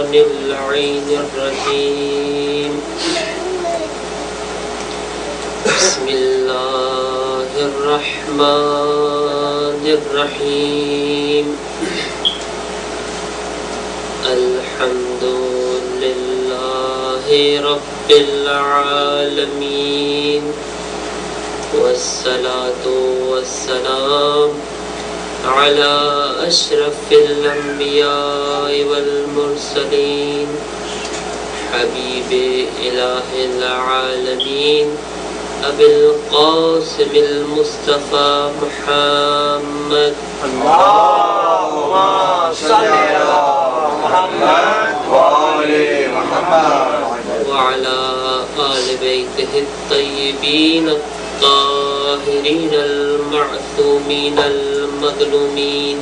الشيطان اللعين الرجيم بسم الله الرحمن الرحيم الحمد لله رب العالمين والصلاة والسلام على أشرف الأنبياء والمرسلين حبيب إله العالمين أبي القاسم المصطفى محمد اللهم صل على محمد وآل محمد وعلى آل بيته الطيبين الطاهرين المعصومين المظلومين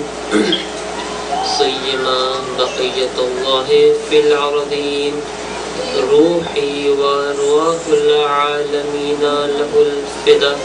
سيما بقية الله في الأرضين روحي وأرواح العالمين له الفداء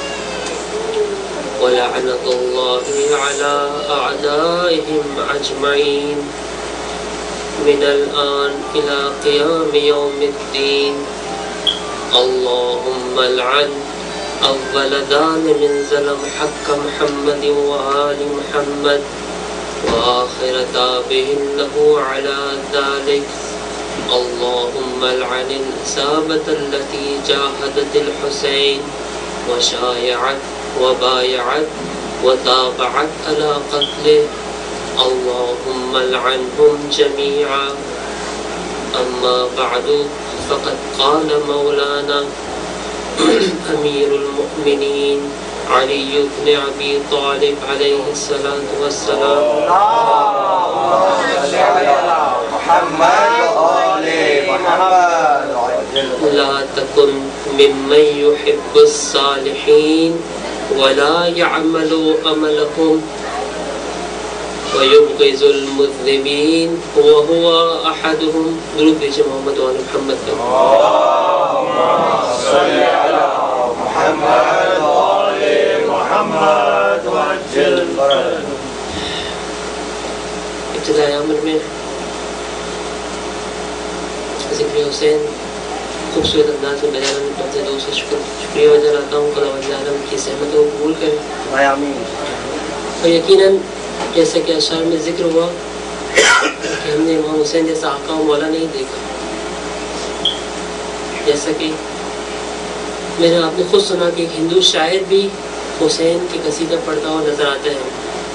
ولعنة الله على أعدائهم أجمعين من الآن إلى قيام يوم الدين اللهم العن أول ظالم ظلم حق محمد وآل محمد وآخر تابع له على ذلك اللهم العن الإصابة التي جاهدت الحسين وشايعت وبايعت وتابعت على قتله اللهم العنهم جميعا أما بعد فقد قال مولانا أمير المؤمنين علي بن أبي طالب عليه الصلاة والسلام محمد وآل محمد لا تكن ممن يحب الصالحين ولا يعمل عملهم ويبغض المذنبين وهو أحدهم درود محمد وآل محمد اللهم صل على محمد وآل محمد وعجل فرجه ابتدائی عمر میں ذکر حسین خوبصورت انداز میں بیان کرتے دو سے شکریہ وجہ لاتا ہوں خدا وجہ عالم کی سہمت کو قبول کرے اور یقیناً جیسے کہ اشعار میں ذکر ہوا کہ ہم نے امام حسین جیسا آقا و مولا نہیں دیکھا جیسا کہ میں نے آپ نے خود سنا کہ ایک ہندو شاعر بھی حسین کی قصیدہ پڑھتا ہوا نظر آتا ہے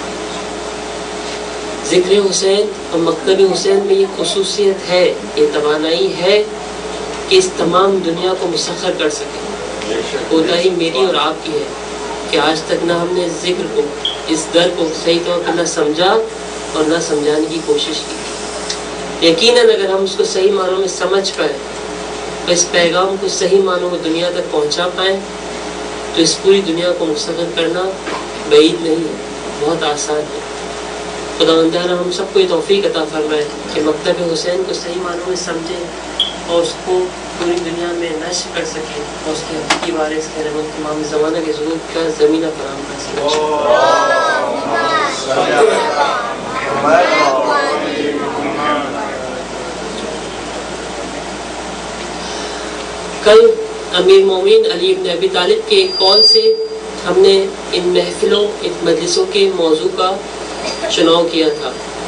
ذکر حسین اور مکتب حسین میں یہ خصوصیت ہے یہ توانائی ہے کہ اس تمام دنیا کو مسخر کر سکے کوتاہی میری اور آپ کی ہے کہ آج تک نہ ہم نے ذکر کو اس در کو صحیح طور پر نہ سمجھا اور نہ سمجھانے کی کوشش کی یقیناً اگر ہم اس کو صحیح معنوں میں سمجھ پائیں اور اس پیغام کو صحیح معنوں میں دنیا تک پہنچا پائیں تو اس پوری دنیا کو مسخر کرنا بعید نہیں ہے بہت آسان ہے خداوند تعالی ہم سب کو یہ توفیق عطا فرمائے کہ مکتب حسین کو صحیح معنوں میں سمجھیں اور اس کو پوری دنیا میں نشر کر سکیں اور اس کے حقیقی وارث کے رحمت تمام زمانہ کے ظہور کا زمینہ فراہم کر سکیں کل امیر مومنین علی بن ابی طالب کے قول سے ہم نے ان محفلوں ان مجلسوں کے موضوع کا چناؤ کیا تھا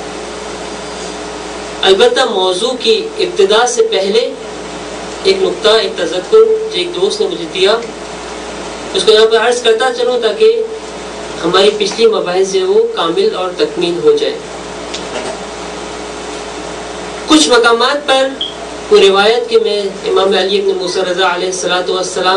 البتہ موضوع کی ابتدا سے پہلے ایک نقطہ ایک تذکر جو ایک دوست نے مجھے دیا اس کو یہاں پر عرض کرتا چلوں تاکہ ہماری پچھلی مباحث جو وہ کامل اور تکمیل ہو جائے کچھ مقامات پر وہ روایت کہ میں امام علی بن موسیٰ رضا علیہ السلام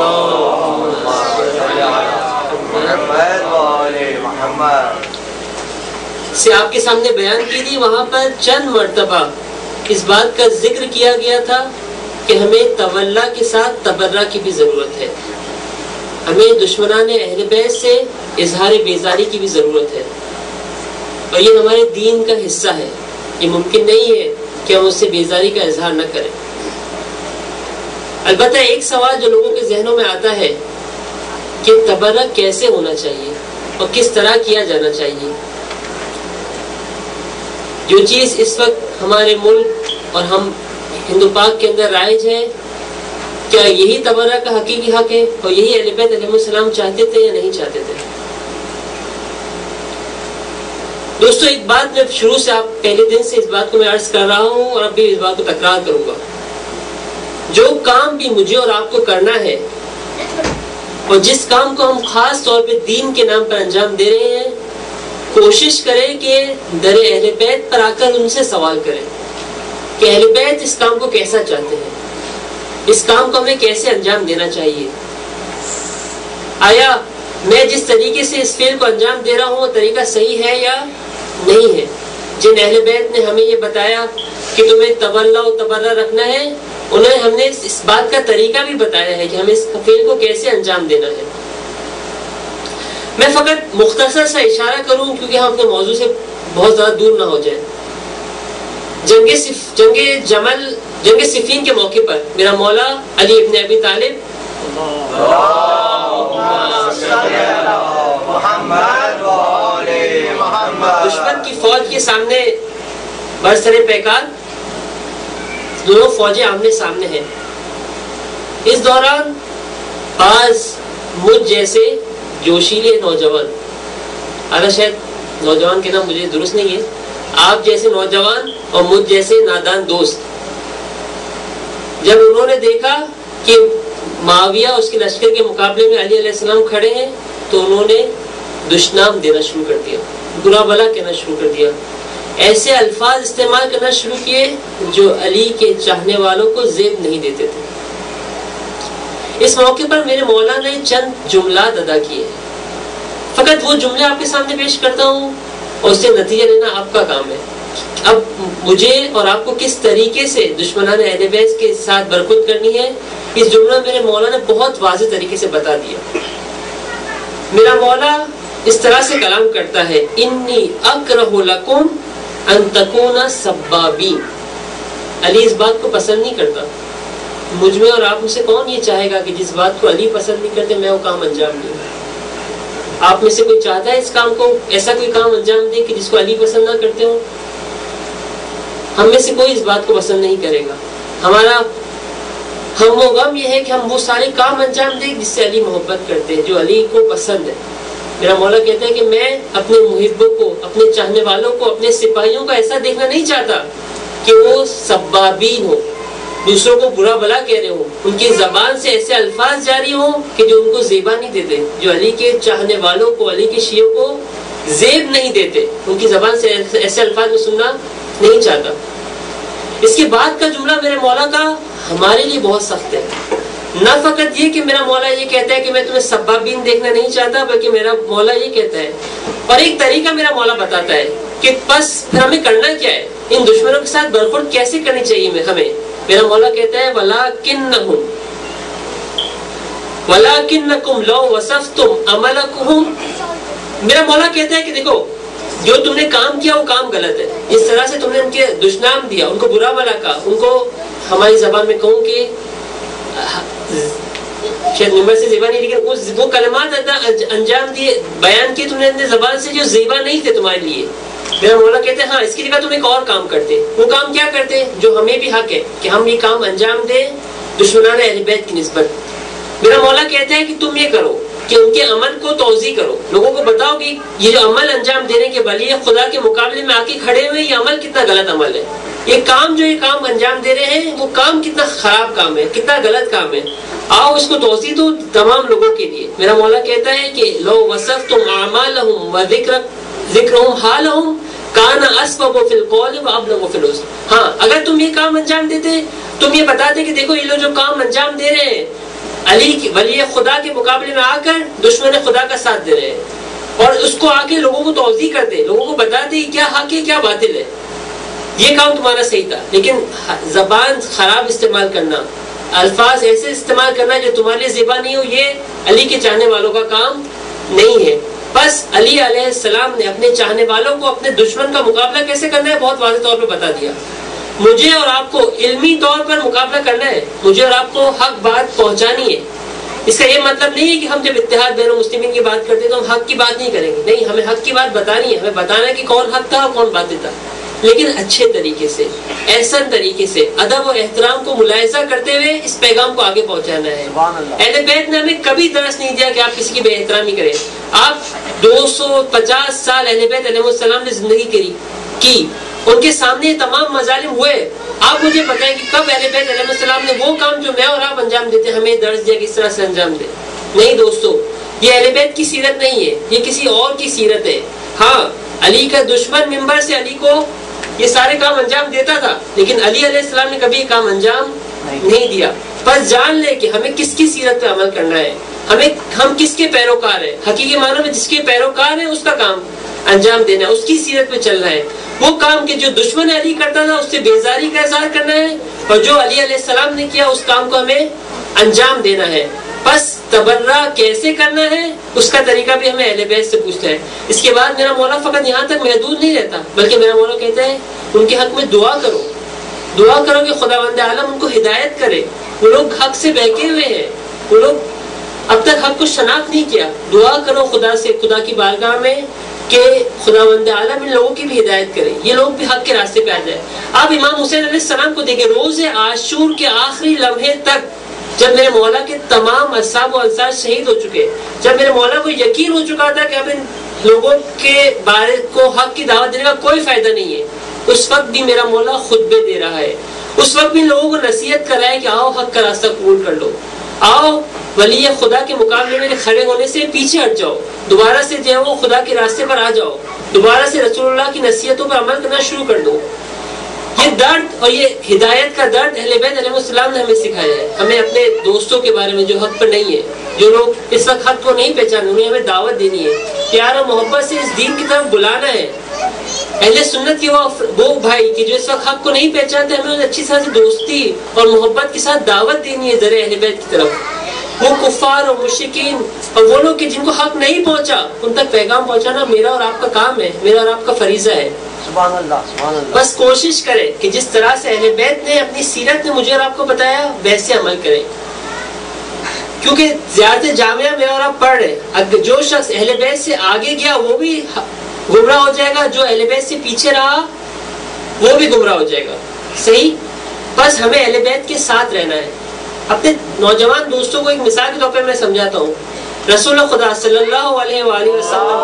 سے آپ کے سامنے بیان کی تھی وہاں پر چند مرتبہ اس بات کا ذکر کیا گیا تھا کہ ہمیں تولا کے ساتھ تبرہ کی بھی ضرورت ہے ہمیں دشمنان اہل بیت سے اظہار بیزاری کی بھی ضرورت ہے اور یہ ہمارے دین کا حصہ ہے یہ ممکن نہیں ہے کہ ہم اس سے بیزاری کا اظہار نہ کریں البتہ ایک سوال جو لوگوں کے ذہنوں میں آتا ہے کہ تبرہ کیسے ہونا چاہیے اور کس طرح کیا جانا چاہیے جو چیز اس وقت ہمارے ملک اور ہم ہندو پاک کے اندر رائج ہے، کیا یہی تبرہ کا حقیقی حق ہے اور یہی اہل بیت علیہ السلام چاہتے تھے یا نہیں چاہتے تھے؟ دوستو ایک بات میں شروع سے، آپ پہلے دن سے اس بات کو میں عرض کر رہا ہوں اور اب بھی اس بات کو تکرار کروں گا، جو کام بھی مجھے اور آپ کو کرنا ہے اور جس کام کو ہم خاص طور پہ دین کے نام پر انجام دے رہے ہیں، کوشش کریں کہ در اہل بیت پر آ کر ان سے سوال کریں کہ اہل بیت اس کام کو کیسا چاہتے ہیں، اس کام کو ہمیں کیسے انجام دینا چاہیے، آیا میں جس طریقے سے اس فعل کو انجام دے رہا ہوں وہ طریقہ صحیح ہے یا نہیں ہے؟ جن اہل بیت نے ہمیں یہ بتایا کہ تمہیں تولا و تبرہ رکھنا ہے، انہیں ہم نے اس بات کا طریقہ بھی بتایا ہے کہ ہمیں اس فعل کو کیسے انجام دینا ہے۔ میں فقط مختصر سا اشارہ کروں کیونکہ ہم اپنے موضوع سے بہت زیادہ دور نہ ہو جائیں۔ جنگ صفین کے موقع پر میرا مولا علی ابن ابی طالب دشمن کی فوج کے سامنے برسر پیکار، دونوں فوجیں آمنے سامنے ہیں۔ اس دوران بعض مجھ جیسے جوشیلے نوجوان، اعلیٰ شاید نوجوان کے نام مجھے درست نہیں ہے، آپ جیسے نوجوان اور مجھ جیسے نادان دوست، جب انہوں نے دیکھا کہ معاویہ اس کے لشکر کے مقابلے میں علی علیہ السلام کھڑے ہیں تو انہوں نے دشنام دینا شروع کر دیا، برا بلا کہنا شروع کر دیا، ایسے الفاظ استعمال کرنا شروع کیے جو علی کے چاہنے والوں کو زیب نہیں دیتے تھے۔ اس موقع پر میرے مولا نے چند جملات ادا کیے، فقط وہ جملے آپ کے سامنے پیش کرتا ہوں اور اس سے نتیجہ لینا آپ کا کام ہے۔ اب مجھے اور آپ کو کس طریقے سے دشمنان اہل بیت کے ساتھ برخورد کرنی ہے، اس جملہ میرے مولا نے بہت واضح طریقے سے بتا دیا۔ میرا مولا اس طرح سے کلام کرتا ہے، انی اکرہ لکم ان تکون سبابین۔ علی اس بات کو پسند نہیں کرتا۔ مجھ میں اور آپ میں سے کون یہ چاہے گا کہ جس بات کو علی پسند نہیں کرتے میں وہ کام انجام دوں؟ آپ میں سے کوئی چاہتا ہے اس کام کو، ایسا کوئی کام انجام دے کہ جس کو علی پسند نہ کرتے ہوں؟ ہم میں سے کوئی اس بات کو پسند نہیں کرے گا۔ ہمارا ہم و غم یہ ہے کہ ہم وہ سارے کام انجام دیں جس سے علی محبت کرتے ہیں، جو علی کو پسند ہے۔ میرا مولا کہتا ہے کہ میں اپنے محبوں کو، اپنے چاہنے والوں کو، اپنے سپاہیوں کا ایسا دیکھنا نہیں چاہتا کہ وہ سبابین ہو، دوسروں کو برا بلا کہہ رہے ہوں، ان کی زبان سے ایسے الفاظ جاری ہوں کہ جو ان کو زیبا نہیں دیتے، جو علی کے چاہنے والوں کو، علی کے شیعوں کو زیب نہیں دیتے، ان کی زبان سے ایسے الفاظ میں سننا نہیں چاہتا۔ اس کے بعد کا جملہ میرے مولا کا ہمارے لیے بہت سخت ہے۔ نہ فقط یہ کہ میرا مولا یہ کہتا ہے کہ میں تمہیں سبابین دیکھنا نہیں چاہتا، بلکہ میرا مولا یہ کہتا ہے اور ایک طریقہ میرا مولا بتاتا ہے کہ بس پھر ہمیں کرنا کیا ہے، ان دشمنوں کے ساتھ برخورد کیسے کرنی چاہیے ہمیں۔ میرا مولا کہتا ہے وَلَكِنَّكُمْ لَوْ وَصَفْتُمْ عَمَلَكُمْ۔ میرا مولا کہتا ہے کہ دیکھو جو تم نے کام کیا وہ کام غلط ہے، اس طرح سے تم نے ان کے دشنام دیا، ان کو برا بلا کہا، ان کو ہماری زبان میں کہوں کہ شاید نمبر سے زیبا نہیں، لیکن وہ کلمات انجام دیے، بیان کیے تم نے اپنے زبان سے جو زیبا نہیں تھے تمہارے لیے۔ میرا مولا کہتے ہیں ہاں اس کی جگہ تم ایک اور کام کرتے۔ وہ کام کیا کرتے جو ہمیں بھی حق ہے کہ ہم یہ کام انجام دیں دشمنان اہل بیت کی نسبت۔ میرا مولا کہتا ہے کہ تم یہ کرو کہ ان کے عمل کو توضیح کرو، لوگوں کو بتاؤ کہ یہ جو عمل انجام دینے کے بلیے خدا کے مقابلے میں آ کے کھڑے ہوئے یہ عمل کتنا غلط عمل ہے، یہ کام انجام دے رہے ہیں وہ کام کتنا خراب کام ہے، کتنا غلط کام ہے، آؤ اس کو توضیح دو تمام لوگوں کے لیے۔ میرا مولا کہتا ہے کہ لو وصفتم اعمالهم وذکرهم حالهم کان اسبب فی القول وابلغ فی الوصف۔ ہاں اگر تم یہ کام انجام دیتے، تم یہ بتاتے کہ دیکھو یہ لوگ جو کام انجام دے رہے ہیں علی کی ولی خدا کے مقابلے میں آ کر دشمن خدا کا ساتھ دے رہے ہیں، اور اس کو آ کے لوگوں کو توضیح کرتے، لوگوں کو بتاتے کیا حق ہے کیا باطل ہے، یہ کام تمہارا صحیح تھا۔ لیکن زبان خراب استعمال کرنا، الفاظ ایسے استعمال کرنا جو تمہارے لیے زیبا نہیں ہو، یہ علی کے چاہنے والوں کا کام نہیں ہے۔ بس علی علیہ السلام نے اپنے چاہنے والوں کو اپنے دشمن کا مقابلہ کیسے کرنا ہے بہت واضح طور پہ بتا دیا۔ مجھے اور آپ کو علمی طور پر مقابلہ کرنا ہے، مجھے اور آپ کو حق بات پہنچانی ہے۔ اس کا یہ مطلب نہیں ہے کہ ہم جب اتحاد بین المسلمین کی بات کرتے ہیں تو ہم حق کی بات نہیں کریں گے، نہیں، ہمیں حق کی بات بتانی ہے، ہمیں بتانا ہے کہ کون حق تھا اور کون باطل تھا۔ لیکن اچھے طریقے سے، احسن طریقے سے، ادب اور احترام کو ملاحظہ کرتے ہوئے اس پیغام کو آگے پہنچانا ہے۔ اہل بیت نے ہمیں کبھی درس نہیں دیا کہ آپ کسی کی بے احترامی کریں۔ آپ 250 سال اہل بیت علیہ السلام نے زندگی کی، ان کے سامنے یہ تمام مظالم ہوئے۔ آپ مجھے بتائیں کہ کب اہل بیت علیہ السلام نے وہ کام جو میں اور آپ انجام دیتے ہمیں درس دیا کس طرح سے انجام دے؟ نہیں دوستو، یہ اہل بیت کی سیرت نہیں ہے، یہ کسی اور کی سیرت ہے۔ ہاں، علی کا دشمن منبر سے علی کو یہ سارے کام انجام دیتا تھا، لیکن علی علیہ السلام نے کبھی یہ کام انجام نہیں دیا۔ بس جان لے کہ ہمیں کس کی سیرت پہ عمل کرنا ہے، ہم کس کے پیروکار ہیں، حقیقی معنوں میں جس کے پیروکار ہیں اس کا کام انجام دینا ہے، اس کی سیرت پہ چلنا ہے۔ وہ کام کہ جو دشمن علی کرتا تھا اس سے بیزاری کا اظہار کرنا ہے، اور جو علی علیہ السلام نے کیا اس کام کو ہمیں انجام دینا ہے۔ بس تبرہ کیسے کرنا ہے اس کا طریقہ بھی ہمیں اہل بیت سے پوچھتا ہے۔ اس کے بعد میرا مولا فقط یہاں تک محدود نہیں رہتا، بلکہ میرا مولا کہتا ہے ان کے حق میں دعا کرو، دعا کرو کہ خداوند عالم ان کو ہدایت کرے۔ وہ لوگ حق سے بہکے ہوئے ہیں، وہ لوگ اب تک حق کو شناخت نہیں کیا۔ دعا کرو خدا سے، خدا کی بارگاہ میں کہ خداوند عالم ان لوگوں کی بھی ہدایت کرے، یہ لوگ بھی حق کے راستے پہ آ جائے۔ آپ امام حسین علیہ السلام کو دیکھیں، روز عاشور کے آخری لمحے تک جب میرے مولا کے تمام اصحاب و انصار شہید ہو چکے، جب میرے مولا کو یقین ہو چکا تھا کہ اب ان لوگوں کے بارے کو حق کی دعوت دینے کا کوئی فائدہ نہیں ہے، اس وقت بھی میرا مولا خطبے دے رہا ہے، اس وقت بھی لوگوں کو نصیحت کر رہا ہے کہ آؤ حق کا راستہ قبول کر لو، آؤ ولی خدا کے مقابلے میں کھڑے ہونے سے پیچھے ہٹ جاؤ، دوبارہ سے جو ہے وہ خدا کے راستے پر آ جاؤ، دوبارہ سے رسول اللہ کی نصیحتوں پر عمل کرنا شروع کر دو۔ یہ درد اور یہ ہدایت کا درد اہل بیت علیہ السلام نے ہمیں سکھایا ہے۔ ہمیں اپنے دوستوں کے بارے میں جو حق پر نہیں ہے، جو لوگ اس وقت حق کو نہیں پہچانے، انہیں ہمیں دعوت دینی ہے، پیار و محبت سے اس دین کی طرف بلانا ہے۔ اہل سنت کے وہ بھائی کہ جو اس وقت حق کو نہیں پہچانتے، ہمیں انہیں اچھی طرح سے دوستی اور محبت کے ساتھ دعوت دینی ہے ذرا اہل بیت کی طرف۔ وہ کفار اور مشرکین اور وہ لوگ کہ جن کو حق نہیں پہنچا ان تک پیغام پہنچانا میرا اور آپ کا کام ہے، میرا اور آپ کا فریضہ ہے۔ سبحان اللہ، سبحان اللہ۔ بس کوشش کریں کہ جس طرح سے اہل بیت نے اپنی سیرت میں مجھے اور آپ کو بتایا ویسے عمل کریں، کیونکہ زیادہ جامعہ میں اور آپ پڑھ رہے، اگر جو شخص اہل بیت سے آگے گیا وہ بھی گمراہ ہو جائے گا، جو اہل بیت سے پیچھے رہا وہ بھی گمراہ ہو جائے گا، صحیح؟ بس ہمیں اہل بیت کے ساتھ رہنا ہے۔ اپنے نوجوان دوستوں کو ایک مثال کے طور پہ میں سمجھاتا ہوں۔ رسول خدا صلی اللہ علیہ وآلہ وسلم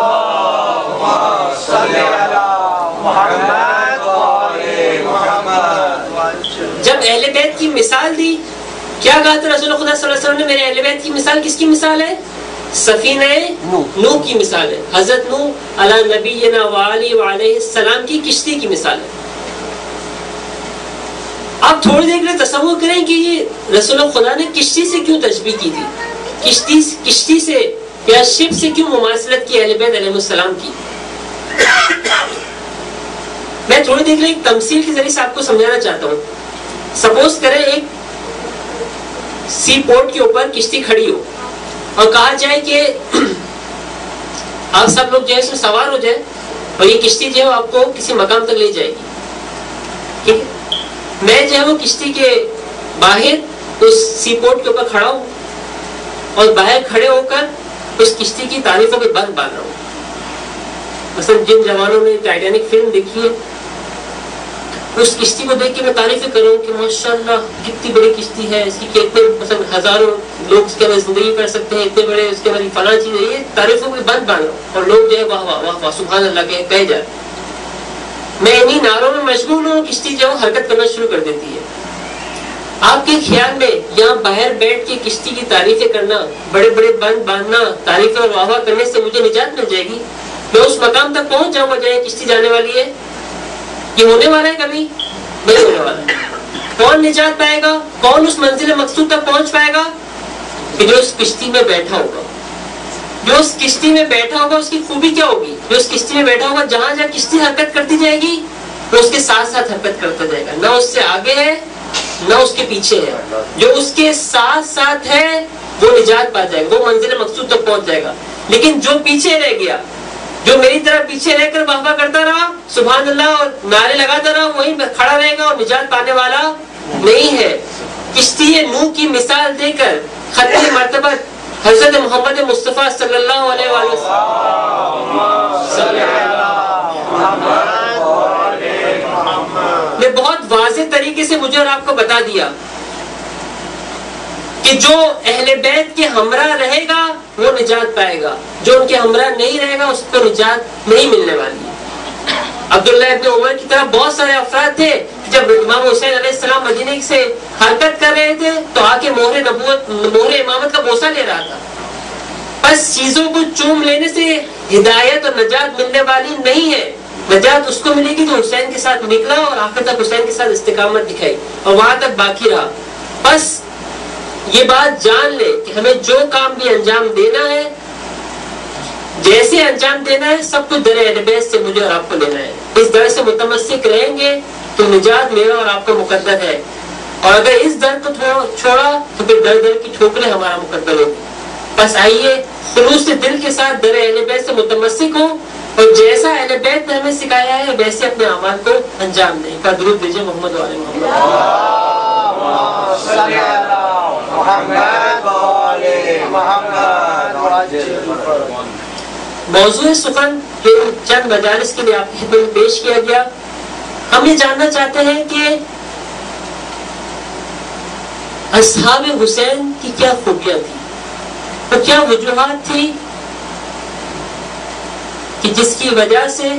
جب اہل بیت کی مثال دی، کیا کہا تھا رسول خدا صلی اللہ علیہ وسلم نے؟ میرے اہل بیت کی مثال کس کی مثال ہے؟ سفینہ نوح کی مثال ہے، حضرت نوح علی نبینا وعلیہ السلام کی کشتی کی مثال ہے۔ آپ تھوڑی دیر کے لیے تصور کریں کہ یہ رسول خدا نے کشتی سے کیوں تشبیہ کی تھی، کشتی سے یا شپ سے کیوں مماثلت کی اہل بیت علیہ السلام کی؟ میں تھوڑی دیر کے لیے ایک تمثیل کے ذریعے سے آپ کو سمجھانا چاہتا ہوں۔ سپوز کریں ایک سی پورٹ کے اوپر کشتی کھڑی ہو اور کہا جائے کہ آپ سب لوگ جو ہے اس میں سوار ہو جائے اور یہ کشتی جو ہے آپ کو کسی مقام تک لے جائے گی، ٹھیک ہے؟ میں جو ہے وہ کشتی کے باہر اس سی پورٹ کے اوپر کھڑا ہوں اور باہر کھڑے ہو کر اس کشتی کی تعریفوں کے بند باندھ رہا ہوں۔ مثلا جن جوانوں نے ٹائٹینک فلم دیکھی ہے، اس کشتی کو دیکھ کے میں تعریفیں کروں کہ ماشاءاللہ کتنی بڑی کشتی ہے، اس کی کتنے مثلا ہزاروں لوگ اس کے اندر زندگی کر سکتے ہیں، اتنے بڑے اس کے اندر فلاں چیز ہے، یہ تعریفوں کے بند باندھ رہا ہوں اور لوگ جو ہے واہ واہ واہ واہ سبحان اللہ کہہ جائے۔ میں انہی نعروں میں مشغول ہوں، کشتی جو حرکت کرنا شروع کر دیتی ہے۔ آپ کے خیال میں یہاں باہر بیٹھ کے کشتی کی تعریفیں کرنا، بڑے بڑے بند باندھنا، تعریفیں اور واہ واہ کرنے سے مجھے نجات مل جائے گی؟ میں اس مقام تک پہنچ جاؤں گا جہاں کشتی جانے والی ہے؟ یہ ہونے والا ہے؟ کبھی نہیں ہونے والا۔ کون نجات پائے گا؟ کون اس منزل مقصود تک پہنچ پائے گا؟ کہ جو اس کشتی میں بیٹھا ہوگا۔ جو اس کشتی میں بیٹھا ہوگا اس کی خوبی کیا ہوگی؟ جو اس کشتی میں بیٹھا ہوگا جہاں جہاں کشتی حرکت کرتی جائے گی وہ اس کے ساتھ ساتھ حرکت کرتا جائے گا، نہ اس سے آگے ہے نہ اس کے پیچھے ہے۔ جو اس کے ساتھ ساتھ ہے وہ نجات پا جائے گا، وہ منزل مقصود تک پہنچ جائے گا۔ لیکن جو پیچھے رہ گیا، جو میری طرف پیچھے رہ کر واہ واہ کرتا رہا، سبحان اللہ اور نعرے لگاتا رہا، وہیں کھڑا رہے گا اور نجات پانے والا نہیں ہے۔ کشتی نوح کی مثال دے کر ختم مرتبہ حضرت محمد مصطفیٰ صلی اللہ علیہ وسلم واضح طریقے سے مجھے اور آپ کو بتا دیا کہ جو اہل بیت کے ہمراہ رہے گا وہ نجات پائے گا، جو ان کے ہمراہ نہیں رہے گا اس کو نجات نہیں ملنے والی۔ عبداللہ ابن عمر کی طرح بہت سارے افراد تھے، جب امام حسین علیہ السلام مدینے سے حرکت کر رہے تھے تو آ کے مہر امامت کا بوسہ لے رہا تھا۔ بس چیزوں کو چوم لینے سے ہدایت اور نجات ملنے والی نہیں ہے، نجات اس کو ملے گی جو حسین کے ساتھ نکلا اور آخر تک حسین کے ساتھ استقامت دکھائی اور وہاں تک باقی رہا۔ بس یہ بات جان لے کہ ہمیں جو کام بھی انجام دینا ہے، جیسے انجام دینا ہے، سب کچھ در اہل بیت سے مجھے اور آپ کو لینا ہے۔ اس در سے متمسک رہیں گے تو نجات میرا اور آپ کا مقدر ہے، اور اگر اس در کو چھوڑا تو پھر در در کی ٹھوکریں ہمارا مقدر ہوگی۔ بس آئیے خلوص دل کے ساتھ در اہل بیت سے متمسک ہو، اور جیسا اہل بیت نے ہمیں سکھایا ہے ویسے اپنے اعمال کو انجام دیں۔ کا درود دیجیے محمد و آل محمد۔ موضوع سخن جو چند مجالس کے لیے آپ کی خدمت میں پیش کیا گیا، ہم یہ جاننا چاہتے ہیں کہ اصحاب حسین کی کیا خوبیاں تھیں، اور کیا وجوہات تھی کہ جس کی وجہ سے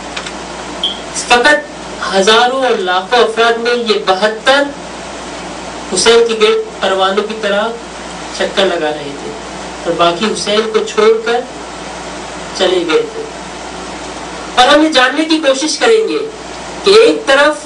فقط ہزاروں اور لاکھوں افراد میں یہ 72 حسین کے گرد پروانوں کی طرح چکر لگا رہے تھے اور باقی حسین کو چھوڑ کر چلے گئے تھے۔ اور ہم یہ جاننے کی کوشش کریں گے کہ ایک طرف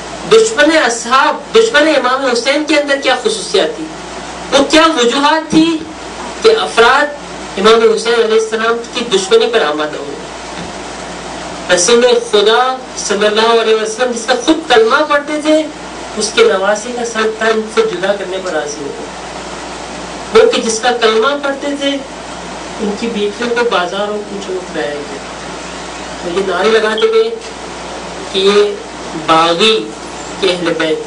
دشمن امام حسین کے اندر کیا خصوصیات تھی، وہ کیا وجوہات تھی کہ افراد امام حسین علیہ السلام کی دشمنی پر آمادہ ہوئے۔ رسول خدا صلی اللہ علیہ وسلم جس کا خود کلمہ پڑھتے تھے، اس کے نواسی کا سر تن سے جدا کرنے پر راضی ہوتے، وہ کہ جس کا کلمہ پڑھتے تھے ان کی بیٹیوں کو بازاروں کوچوں میں کھلایا گیا، تو یہ نعرے لگاتے گئے کہ یہ باغی کے اہل بیت۔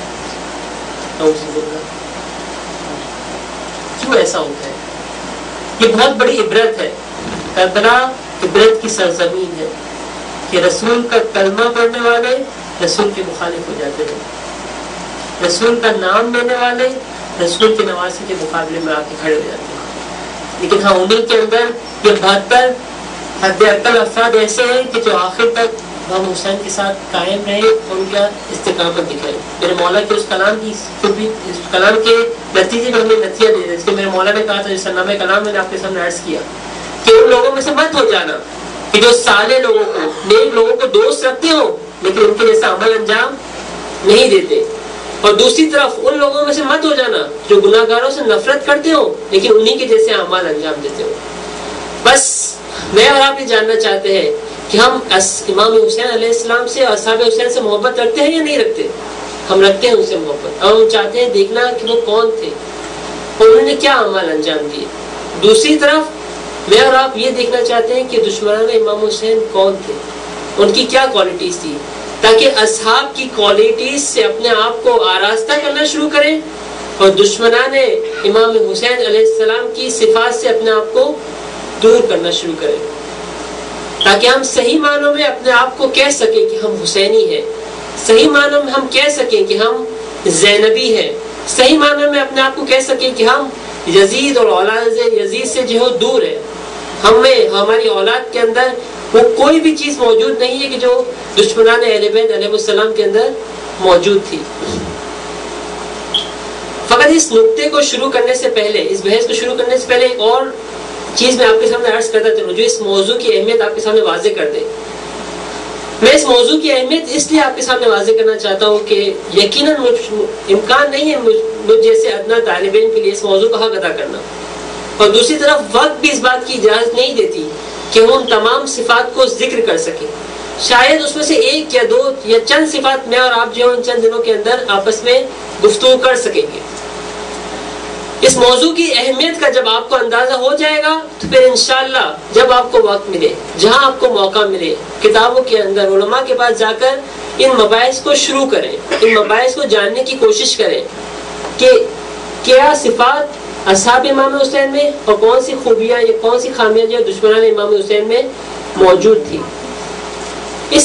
کیوں ایسا ہوتا ہے؟ یہ بہت بڑی عبرت ہے۔ کربلا عبرت کی سرزمین ہے کہ رسول کا کلمہ پڑھنے والے رسول کے مخالف ہو جاتے ہیں، رسول کا نام لینے والے رسول کے نواسی کے مقابلے میں آ کے کھڑے ہو جاتے ہیں۔ لیکن ہاں انہیں کے اندر یہ 72 حد اقل افراد ایسے ہیں کہ جو آخر تک امام حسین کے ساتھ قائم رہے اور ان کا استقامت دکھائے۔ میرے مولا کے اس کلام کے نتیجے میں ہمیں نتیجہ دے رہے، میرے مولا نے کہا تھا جس نامہ کلام میں نے آپ کے سامنے عرض کیا کہ ان لوگوں میں سے مت ہو جانا کہ جو صالح لوگوں کو، نیک لوگوں کو دوست رکھتے ہو لیکن ان کے جیسا عمل انجام نہیں دیتے، اور دوسری طرف ان لوگوں میں سے مت ہو جانا جو گناہ گاروں سے نفرت کرتے ہو لیکن انہی کے جیسے اعمال انجام دیتے ہو۔ بس میں اور آپ یہ جاننا چاہتے ہیں کہ ہم امام حسین علیہ السلام سے اور اصحاب حسین سے محبت رکھتے ہیں یا نہیں رکھتے؟ ہم رکھتے ہیں ان سے محبت، اور ہم چاہتے ہیں دیکھنا کہ وہ کون تھے اور انہوں نے کیا اعمال انجام دیے۔ دوسری طرف میں اور آپ یہ دیکھنا چاہتے ہیں کہ دشمنان امام حسین کون تھے، ان کی کیا کوالٹیز تھی، تاکہ اصحاب کی کوالٹیز سے اپنے آپ کو آراستہ کرنا شروع کریں اور دشمنان امام حسین علیہ السلام کی صفات سے اپنے آپ کو دور کرنا شروع کریں، تاکہ ہم صحیح معنوں میں اپنے آپ کو کہہ سکیں کہ ہم حسینی ہیں، صحیح معنوں میں ہم کہہ سکیں کہ ہم زینبی ہیں، صحیح معنوں میں اپنے آپ کو کہہ سکیں کہ ہم یزید اور اولاد یزید سے جو ہے دور ہے، ہماری اولاد کے اندر وہ کوئی بھی چیز موجود نہیں ہے کہ جو دشمنان اہل بیت علیہ السلام کے اندر موجود تھی۔ فقط اس نقطے کو شروع کرنے سے پہلے، اس بحث کو شروع کرنے سے پہلے ایک اور چیز میں آپ کے سامنے عرض کرتا چلوں جو اس موضوع کی اہمیت آپ کے سامنے واضح کر دے۔ میں اس موضوع کی اہمیت اس لیے آپ کے سامنے واضح کرنا چاہتا ہوں کہ یقیناً امکان نہیں ہے مجھ جیسے ادنا طالب علم کے لیے اس موضوع کا حق ادا کرنا، اور دوسری طرف وقت بھی اس بات کی اجازت نہیں دیتی کہ ہم تمام صفات کو ذکر کر سکیں۔ شاید اس میں سے ایک یا دو یا چند صفات میں اور آپ جو ان چند دنوں کے اندر آپس میں گفتگو کر سکیں گے۔ اس موضوع کی اہمیت کا جب آپ کو اندازہ ہو جائے گا تو پھر انشاءاللہ جب آپ کو وقت ملے، جہاں آپ کو موقع ملے، کتابوں کے اندر علماء کے پاس جا کر ان مباحث کو شروع کریں، ان مباحث کو جاننے کی کوشش کریں کہ کیا صفات اصحاب امام حسین میں اور کون سی خوبیاں یا کون سی خامیاں جو دشمنان امام حسین میں موجود تھی۔ اس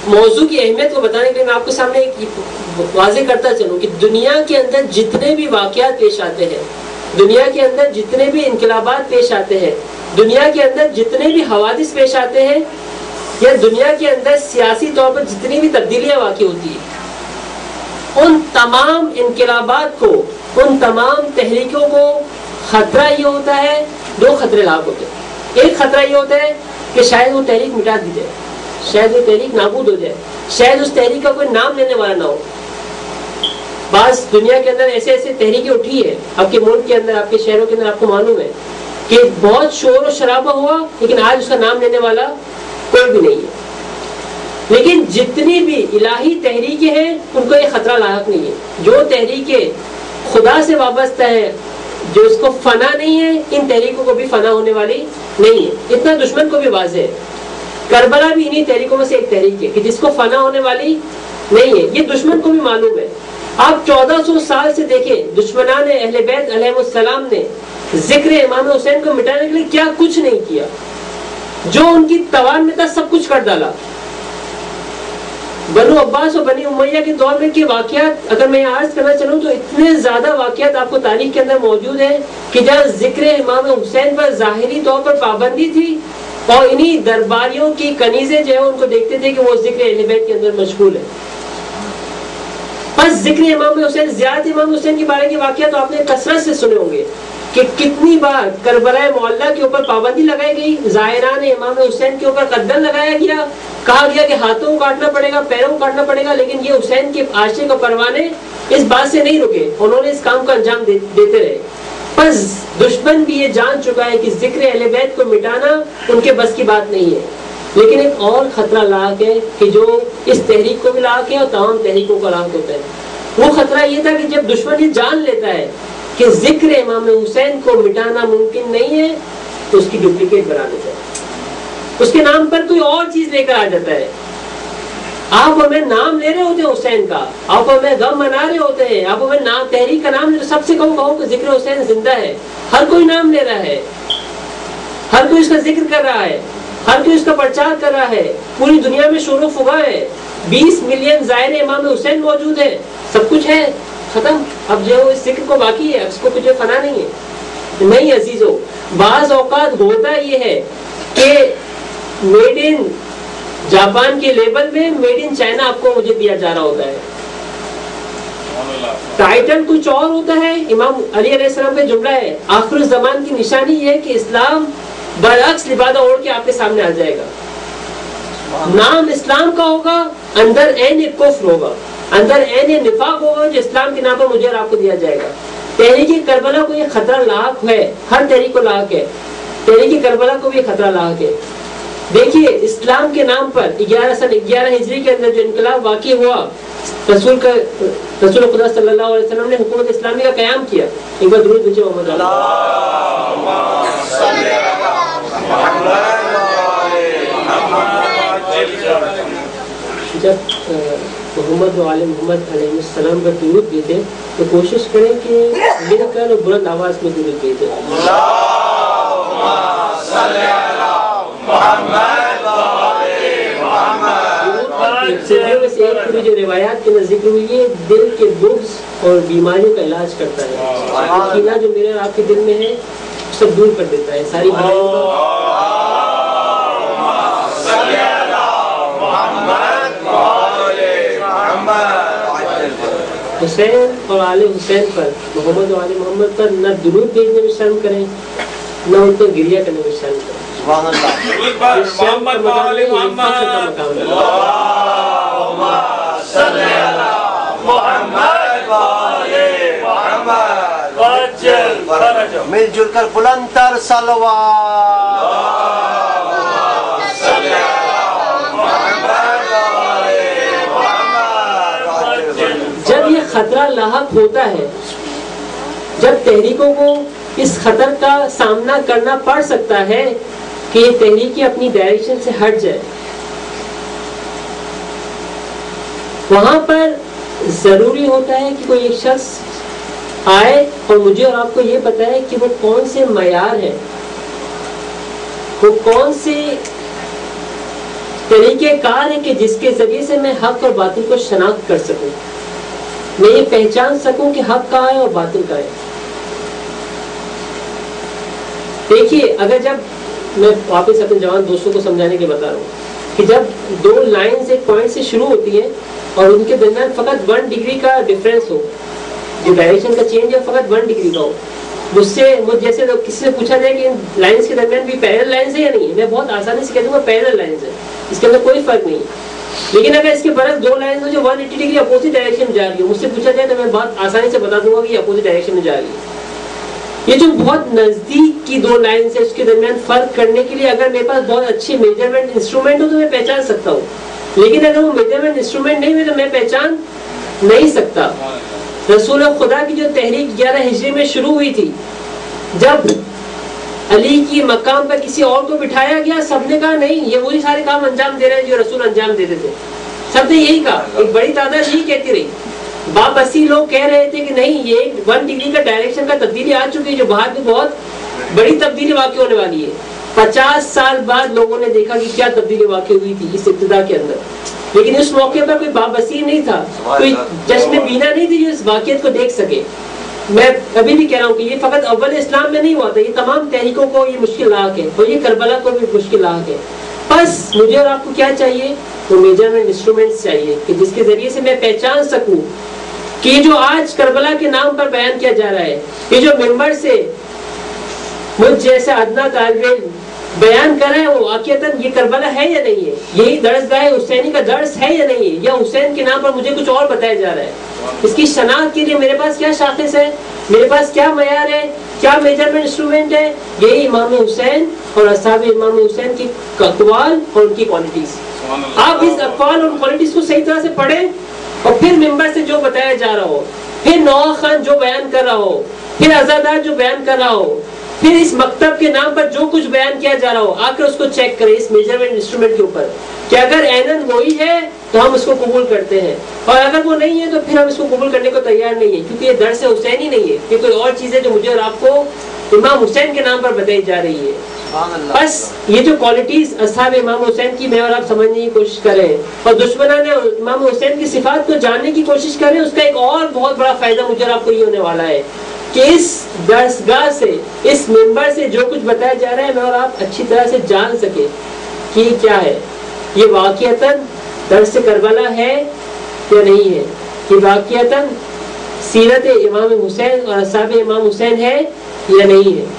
موضوع کی اہمیت کو بتانے کے لیے میں آپ کے سامنے ایک واضح کرتا چلوں کہ دنیا کے اندر جتنے بھی واقعات پیش آتے ہیں، دنیا کے اندر جتنے بھی انقلابات پیش آتے ہیں، دنیا کے اندر جتنے بھی حوادث پیش آتے ہیں، یا دنیا کے اندر سیاسی طور پر جتنی بھی تبدیلیاں واقع ہوتی ہیں، ان تمام انقلابات کو، ان تمام تحریکوں کو خطرہ یہ ہوتا ہے، دو خطرے لاحق ہوتے ہیں۔ ایک خطرہ یہ ہوتا ہے کہ شاید وہ تحریک مٹا دی جائے، شاید وہ تحریک نابود ہو جائے، شاید اس تحریک کا کوئی نام لینے والا نہ ہو۔ بعض دنیا کے اندر ایسے ایسے تحریکیں اٹھی ہے، آپ کے ملک کے اندر، آپ کے شہروں کے اندر، آپ کو معلوم ہے کہ بہت شور و شرابہ ہوا، لیکن آج اس کا نام لینے والا کوئی بھی نہیں ہے۔ لیکن جتنی بھی الہی تحریکیں ہیں ان کو یہ خطرہ لاحق نہیں ہے۔ جو تحریکیں خدا سے وابستہ ہے، جو اس کو فنا نہیں ہے، ان تحریکوں کو بھی فنا ہونے والی نہیں ہے۔ اتنا دشمن کو بھی واضح ہے۔ کربلا بھی انہی تحریکوں میں سے ایک تحریک ہے کہ جس کو فنا ہونے والی نہیں ہے، یہ دشمن کو بھی معلوم ہے۔ آپ 1400 سال سے دیکھیں، دشمنان اہل بیت علیہ السلام نے ذکر امام حسین کو مٹانے کے لیے کیا کچھ نہیں کیا، جو ان کی توان میں تھا سب کچھ کر ڈالا۔ بنو عباس اور بنی امیہ کے دور میں کے واقعات اگر میں عرض کرنا چاہوں تو اتنے زیادہ واقعات آپ کو تاریخ کے اندر موجود ہیں کہ جہاں ذکر امام حسین پر ظاہری طور پر پابندی تھی، اور انہی درباریوں کی کنیزیں جو ہے ان کو دیکھتے تھے کہ وہ ذکر اہل بیت کے اندر مشغول ہے۔ بس ذکر امام حسین، زیارت امام حسین کے بارے کے واقعات تو آپ نے کثرت سے سنے ہوں گے کہ کتنی بار کربلا معلیٰ کے اوپر پابندی لگائی گئی، زائران امام حسین کے اوپر قدر لگایا گیا، کہا گیا کہ ہاتھوں کو کاٹنا پڑے گا، پیروں کو کاٹنا پڑے گا، لیکن یہ حسین کے عاشق و پروانے اس بات سے نہیں رکے، انہوں نے اس کام کا انجام دیتے رہے۔ بس دشمن بھی یہ جان چکا ہے کہ ذکر اہل بیت کو مٹانا ان کے بس کی بات نہیں ہے۔ لیکن ایک اور خطرہ لاحق ہے کہ جو اس تحریک کو بھی لاحق ہے اور تمام تحریکوں کو لاحق ہوتا ہے۔ وہ خطرہ یہ تھا کہ جب دشمن یہ جان لیتا ہے کہ ذکر امام حسین کو مٹانا ممکن نہیں ہے تو اس کی ڈپلیکیٹ بنا لیتا ہے، اس کے نام پر کوئی اور چیز لے کر آ جاتا ہے۔ آپ ہمیں نام لے رہے ہوتے ہیں حسین کا، آپ ہمیں غم منا رہے ہوتے ہیں، آپ ہمیں نام تحریک کا نام لے، سب سے کہو کہ ذکر حسین زندہ ہے۔ ہر کوئی نام لے رہا ہے، ہر کوئی اس کا ذکر کر رہا ہے، ہر کوئی اس کا پرچار کر رہا ہے، پوری دنیا میں شور و فغاں ہے، 20 ملین زائر امام حسین موجود ہے، سب کچھ ہے، ختم۔ اب جو اس ذکر کو باقی ہے، اس کو کچھ فنا نہیں ہے۔ نہیں عزیزو، بعض اوقات ہوتا یہ ہے کہ میڈ ان جاپان کے لیبل میں میڈ ان چائنا آپ کو مجھے دیا جا رہا ہوتا ہے، ٹائٹل کچھ اور ہوتا ہے۔ امام علی علیہ السلام کا جملہ ہے، آخر الزمان کی نشانی یہ ہے کہ اسلام برعکس لبادہ اوڑھ کے آپ کے سامنے آ جائے گا۔ نام اسلام کا ہوگا، اندر عین کفر ہوگا، اندر عین نفاق ہوگا جو اسلام کے نام پر مجھے اور آپ کو دیا جائے گا۔ تحریک کربلا کو یہ خطرہ لاحق ہے، ہر تحریک کو لاحق ہے، تحریک کربلا کو بھی یہ خطرہ لاحق ہے۔ دیکھیے اسلام کے نام پر 11 ہجری کے اندر جو انقلاب واقع ہوا، رسول خدا صلی اللہ علیہ وسلم نے حکومت اسلامی کا قیام کیا۔ ایک بار درود بھیجو محمد جب محمد و آل محمد علیہ السلام پر درود بھیجیں تو کوشش کریں کہ مل کر اور بلند آواز میں درود بھیجیں۔ جو روایات کے اندر ذکر ہوئی ہے، دل کے بغض اور بیماریوں کا علاج کرتا ہے، کینہ جو میرے اور آپ کے دل میں ہے سب دور کر دیتا ہے، ساری برائیوں کو۔ حسین اور آل حسین پر، محمد و آل محمد پر نہ درود بھیجنے میں شرم کریں، نہ ان کو گریہ کرنے میں شرم کریں۔ سبحان اللہ۔ محمد و آل محمد، اللہم صلی علی محمد و آل محمد وعجل فرجهم۔ مل جل کر بلند تر صلوات۔ جب یہ خطرہ لاحق ہوتا ہے، جب تحریکوں کو اس خطر کا سامنا کرنا پڑ سکتا ہے کہ یہ تحریکیں اپنی ڈائریکشن سے ہٹ جائے، وہاں پر ضروری ہوتا ہے کہ کوئی ایک شخص آئے اور مجھے اور آپ کو یہ بتائے کہ وہ کون سے معیار ہے، وہ کون سے طریقہ کار ہے کہ جس کے ذریعے سے میں حق اور باطل کو شناخت کر سکوں، میں یہ پہچان سکوں کہ حق کہاں ہے اور باطل کہاں ہے۔ دیکھیے، اگر جب میں واپس اپنے جوان دوستوں کو سمجھانے کے بتا رہا ہوں کہ جب دو لائنز ایک پوائنٹ سے شروع ہوتی ہیں اور ان کے درمیان فقط 1 ڈگری کا ڈفرینس ہو، جو ڈائریکشن کا چینج ہے فقط 1 ڈگری کا ہو، مجھ جیسے کسی سے پوچھا جائے کہ ان لائنز کے درمیان بھی پیرل لائنز ہے یا نہیں، میں بہت آسانی سے کہہ دوں گا پیرل لائنز ہے، اس کے اندر کوئی فرق نہیں۔ لیکن اگر اس کے برعکس 2 لائنز ہو جو 180 ڈگری اپوزٹ ڈائریکشن میں جا رہی ہو، مجھ سے پوچھا جائے تو میں بہت آسانی سے بتا دوں گا کہ یہ اپوزٹ ڈائریکشن میں جا رہی ہے۔ یہ جو بہت نزدیک کی 2 لائنز ہے، اس کے درمیان فرق کرنے کے لیے اگر میرے پاس بہت اچھی میجرمنٹ انسٹرومنٹ ہو تو میں پہچان سکتا ہوں، لیکن اگر وہ میجرمنٹ انسٹرومنٹ نہیں ہوئے تو میں پہچان نہیں سکتا۔ رسول خدا کی جو تحریک 11 ہجری میں شروع ہوئی تھی، جب علی کی مقام پر کسی اور کو بٹھایا گیا، سب نے کہا نہیں، یہ وہی سارے کام انجام دے رہے ہیں جو رسول انجام دیتے تھے، سب نے یہی کہا، ایک بڑی تعداد یہی کہتی رہی۔ باپسی لوگ کہہ رہے تھے کہ نہیں، یہ 1 ڈگری کا ڈائریکشن کا تبدیلی آ چکی ہے جو بعد میں بہت بڑی تبدیلی واقع ہونے والی ہے۔ 50 سال بعد لوگوں نے دیکھا کہ کیا تبدیلی واقع ہوئی تھی اس ابتدا کے اندر، لیکن اس موقع پر کوئی بابسی نہیں تھا، کوئی چشم بینا نہیں تھی جو اس واقعیت کو دیکھ سکے۔ میں ابھی بھی کہہ رہا ہوں کہ یہ فقط اول اسلام میں نہیں ہوا تھا، یہ تمام تحریکوں کو یہ مشکل لاحق ہے، اور یہ کربلا کو بھی مشکل لاحق ہے۔ بس مجھے اور آپ کو کیا چاہیے؟ تو میجرمنٹ انسٹرومنٹس چاہیے کہ جس کے ذریعے سے میں پہچان سکوں کہ یہ جو آج کربلا کے نام پر بیان کیا جا رہا ہے، یہ جو ممبر سے مجھ جیسا ادنا طالب علم بیان کر رہا ہے، وہ واقعتاً یہ کربلا ہے یا نہیں ہے، یہی درسگاہ حسینی کا درس ہے یا نہیں ہے، یا حسین کے نام پر مجھے کچھ اور بتایا جا رہا ہے۔ اس کی شناخت کے لیے میرے پاس کیا شاخص ہے، میرے پاس کیا معیار ہے، کیا میجرمنٹ انسٹرومنٹ ہے؟ یہی امام حسین اور اصحاب امام حسین کی اقوال اور ان کی کوالٹیز۔ آپ اس اقوال اور کوالٹیز کو صحیح طرح سے پڑھیں، اور پھر ممبر سے جو بتایا جا رہا ہو، پھر نوح خان جو بیان کر رہا ہو، پھر عزادار جو بیان کر رہا ہو، پھر اس مکتب کے نام پر جو کچھ بیان کیا جا رہا ہو، آ کر اس کو چیک کریں اس میجرمنٹ انسٹرومنٹ کے اوپر کہ اگر عیناً وہی ہے تو ہم اس کو قبول کرتے ہیں، اور اگر وہ نہیں ہے تو پھر ہم اس کو قبول کرنے کو تیار نہیں ہے، کیونکہ یہ درس حسین ہی نہیں ہے، یہ کوئی اور چیز ہے جو مجھے اور آپ کو امام حسین کے نام پر بتائی جا رہی ہے۔ بس یہ جو کوالٹیز اصحاب امام حسین کی میں اور آپ سمجھنے کی کوشش کریں، اور دشمنان امام حسین کی صفات کو جاننے کی کوشش کریں، اس کا ایک اور بہت بڑا فائدہ مجھے اور آپ کو یہ ہونے والا ہے کہ اس درسگاہ سے، اس ممبر سے جو کچھ بتایا جا رہا ہے، میں اور آپ اچھی طرح سے جان سکیں کہ یہ کیا ہے، یہ واقعتاً درس کربلا ہے یا نہیں ہے، یہ واقعتاً سیرت امام حسین اور اصحاب امام حسین ہے یا نہیں ہے۔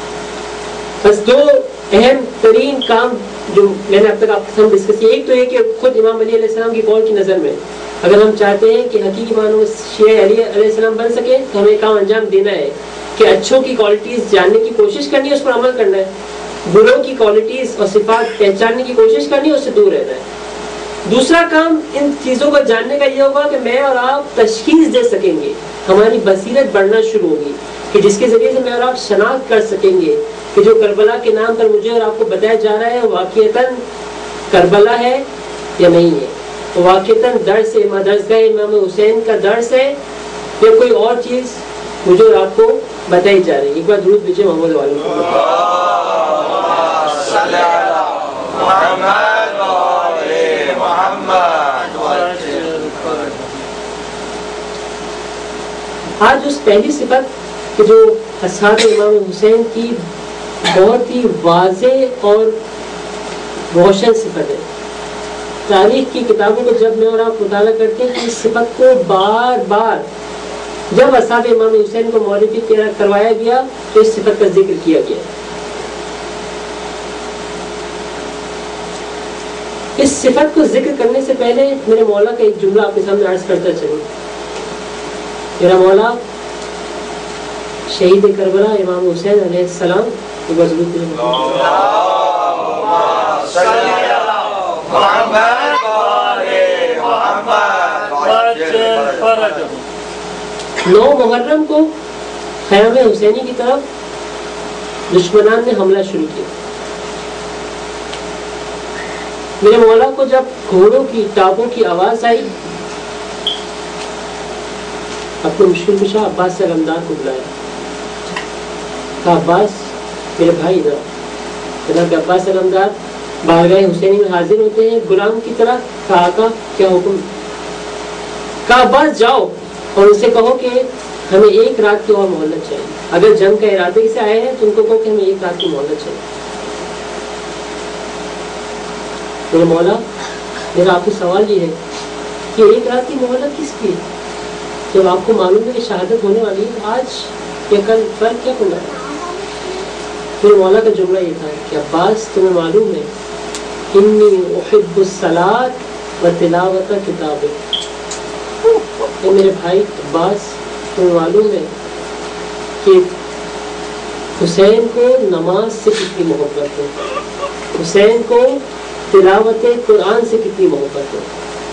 بس 2 اہم ترین کام جو میں نے اب تک آپ کے سامنے ڈسکس کیا، ایک تو یہ کہ خود امام علی علیہ السلام کی قول کی نظر میں اگر ہم چاہتے ہیں کہ حقیقی معنوں میں شیعہ علی علیہ السلام بن سکے تو ہمیں کام انجام دینا ہے کہ اچھوں کی کوالٹیز جاننے کی کوشش کرنی ہے، اس پر عمل کرنا ہے، بروں کی کوالٹیز اور صفات پہچاننے کی کوشش کرنی ہے، اس سے دور رہنا ہے۔ دوسرا کام ان چیزوں کو جاننے کا یہ ہوگا کہ میں اور آپ تشخیص دے سکیں گے، ہماری بصیرت بڑھنا شروع ہوگی کہ جس کے ذریعے سے میں اور آپ شناخت کر سکیں گے کہ جو کربلا کے نام پر مجھے اور آپ کو بتایا جا رہا ہے واقعتاً کربلا ہے یا نہیں ہے، واقعتاً درسگاہ امام حسین کا درس ہے یا کوئی اور چیز مجھے اور آپ کو بتائی جا رہی ہے۔ ایک بار درود بھیجیے محمد والوں کو۔ آج اس پہلی صفت کہ جو اصحاب امام حسین کی بہت ہی واضح اور روشن صفت ہے، تاریخ کی کتابوں کو جب میں اور آپ مطالعہ کرتے ہیں کہ اس صفت کو بار بار جب اصحاب امام حسین کو معرفی کروایا گیا تو اس صفت کا ذکر کیا گیا۔ اس صفت کو ذکر کرنے سے پہلے میرے مولا کا ایک جملہ آپ کے سامنے عرض کرتا چلوں۔ میرا مولا شہید کربلا امام حسین علیہ السلام نو محرم کو خیام حسینی کی طرف دشمنان نے حملہ شروع کیا۔ میرے مولا کو جب گھوڑوں کی ٹاپوں کی آواز آئی، اپنے مشکل کشا عباس سے علمدار کو بلایا، کہا عباس میرے بھائی ادھر، جناب عباس علمدار بارگاہ حسینی میں حاضر ہوتے ہیں غلام کی طرح. کہا آقا کیا حکم؟ کہا بس جاؤ اور ان سے کہو کہ ہمیں ایک رات کی اور مہلت چاہیے. اگر جنگ کا ارادے سے آئے ہیں تو ان کو کہو کہ ہمیں ایک رات کی مہلت چاہیے. میرے مولا میرا آپ کو سوال یہ ہے کہ ایک رات کی مہلت کس کی؟ جب آپ کو معلوم ہے کہ شہادت ہونے والی ہے آج یا کل، فرق کیا کرنا ہے؟ میرے مولا کا جملہ یہ تھا کہ عباس تمہیں معلوم ہے انی احب الصلاۃ و تلاوت کتاب. اے میرے بھائی عباس تمہیں معلوم ہے کہ حسین کو نماز سے کتنی محبت ہے، حسین کو تلاوت قرآن سے کتنی محبت ہے.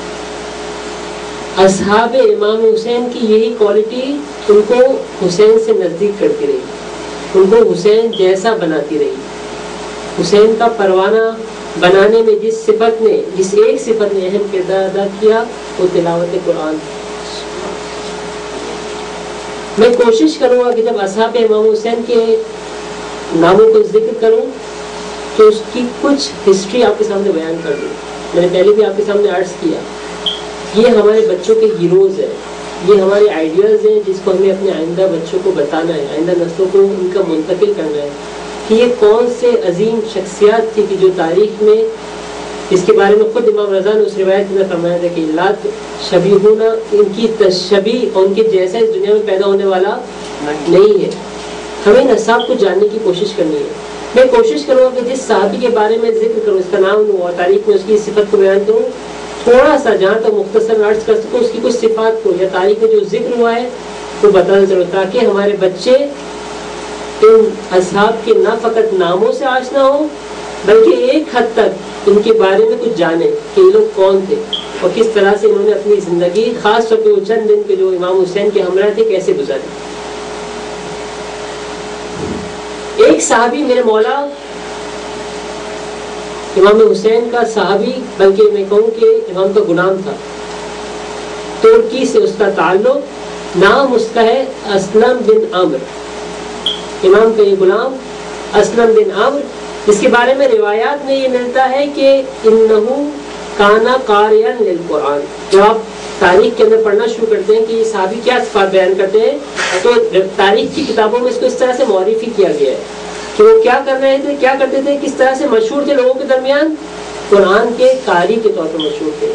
اصحاب امام حسین کی یہی کوالٹی ان کو حسین سے نزدیک کرتی رہی، ان کو حسین جیسا بناتی رہی. حسین کا پروانہ بنانے میں جس ایک صفت نے اہم کردار ادا کیا وہ تلاوت قرآن. میں کوشش کروں گا کہ جب اصحاب امام حسین کے ناموں کو ذکر کروں تو اس کی کچھ ہسٹری آپ کے سامنے بیان کر دوں. میں نے پہلے بھی آپ کے سامنے عرض کیا یہ ہمارے بچوں کے ہیروز ہیں، یہ ہمارے آئیڈیاز ہیں جس کو ہمیں اپنے آئندہ بچوں کو بتانا ہے، آئندہ نسلوں کو ان کا منتقل کرنا ہے کہ یہ کون سے عظیم شخصیات تھی کہ جو تاریخ میں، اس کے بارے میں خود امام رضا نے اس روایت میں فرمایا تھا کہ لات شبیہون، ان کی تشبیہ اور ان کے جیسا اس دنیا میں پیدا ہونے والا نہیں ہے. ہمیں نصاب کو جاننے کی کوشش کرنی ہے. میں کوشش کروں گا کہ جس صحابی کے بارے میں ذکر کروں، اس کا نام لوں اور تاریخ میں اس کی صفت کو بیان کروں، تھوڑا سا جہاں تک مختصر عرض کر سکوں اس کی کچھ صفات کو یا تاریخ میں جو ذکر ہوا ہے وہ بتانا ضرور، تاکہ ہمارے بچے ان اصحاب کے نہ فقط ناموں سے آشنا ہوں بلکہ ایک حد تک ان کے بارے میں کچھ جانیں کہ یہ لوگ کون تھے اور کس طرح سے انہوں نے اپنی زندگی، خاص طور پہ وہ چند دن کے جو امام حسین کے ہمراہ تھے، کیسے گزارے. ایک صحابی میرے مولا امام حسین کا صحابی، بلکہ میں کہوں کہ امام کا غلام تھا، ترکی سے اس کا تعلق، نام اس کا ہے اسلم بن عمرو. امام کا یہ غلام اسلم بن عمرو، جس کے بارے میں روایات میں یہ ملتا ہے کہ انہو کانا قارئا للقرآن. جب آپ تاریخ کے اندر پڑھنا شروع کرتے ہیں کہ یہ صحابی کیا صفات بیان کرتے ہیں تو تاریخ کی کتابوں میں اس کو اس طرح سے معرفی کیا گیا ہے کہ وہ کیا کر رہے تھے، کیا کرتے تھے، کس طرح سے مشہور تھے لوگوں کے درمیان، قرآن کے قاری کے طور پر مشہور تھے.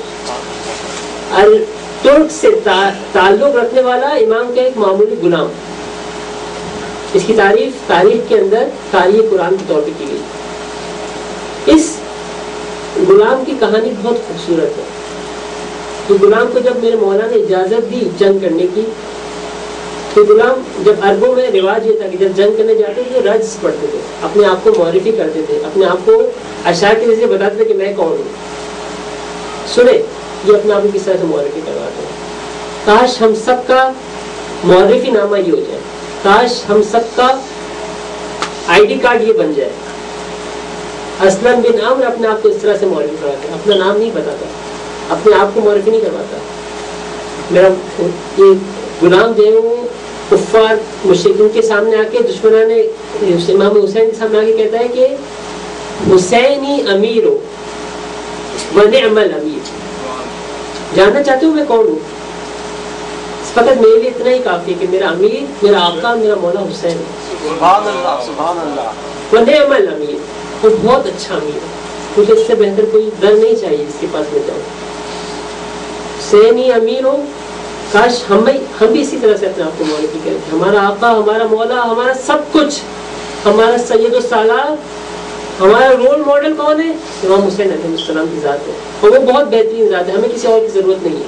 ترک سے تعلق رکھنے والا امام کا ایک معمولی غلام. اس کی تعریف تاریخ کے اندر قاری قرآن کے طور پہ کی گئی. اس غلام کی کہانی بہت خوبصورت ہے. تو غلام کو جب میرے مولا نے اجازت دی جنگ کرنے کی تو غلام، جب عربوں میں رواج یہ تھا کہ جب جنگ کرنے جاتے تھے رجز پڑھتے تھے، اپنے آپ کو معرفی کرتے تھے، اپنے آپ کو اشعار کے ذریعے بتاتے تھے کہ میں کون ہوں. سنیں یہ اپنے آپ کو کس طرح سے معرفی کرواتے ہیں. کاش ہم سب کا معرفی نامہ یہ ہو جائے، کاش ہم سب کا آئی ڈی کارڈ یہ بن جائے. اسلم بن عمرو اپنے آپ کو اس طرح سے معرفی کرواتے ہیں، اپنا نام نہیں بتاتا، اپنے آپ کو معرفی نہیں کرواتا. میرا یہ غلام جو ہے وہ کفار مشرکین کے سامنے آ کے، دشمنان امام حسین کے سامنے آ کے کہتا ہے کہ حسینی امیر ہو و نعم الامیر. جاننا چاہتے ہو میں کون ہوں؟ فقط میرے لیے اتنا ہی کافی ہے کہ میرا امیر، میرا آقا، میرا مولا حسین ہے. سبحان اللہ سبحان اللہ. و نعم الامیر، وہ بہت اچھا امیر ہے، مجھے اس سے بہتر کوئی در نہیں چاہیے جس کے پاس میں جاؤں. حسینی امیر ہو، کاش ہم بھی اسی طرح سے اپنے آپ کو معرفی کریں. ہمارا آقا، ہمارا مولا، ہمارا سب کچھ، ہمارا سید السالار، ہمارا رول ماڈل کون ہے؟ امام حسین علیہ السلام کی ذات ہے، اور وہ بہت بہترین ذات ہے، ہمیں کسی اور کی ضرورت نہیں ہے.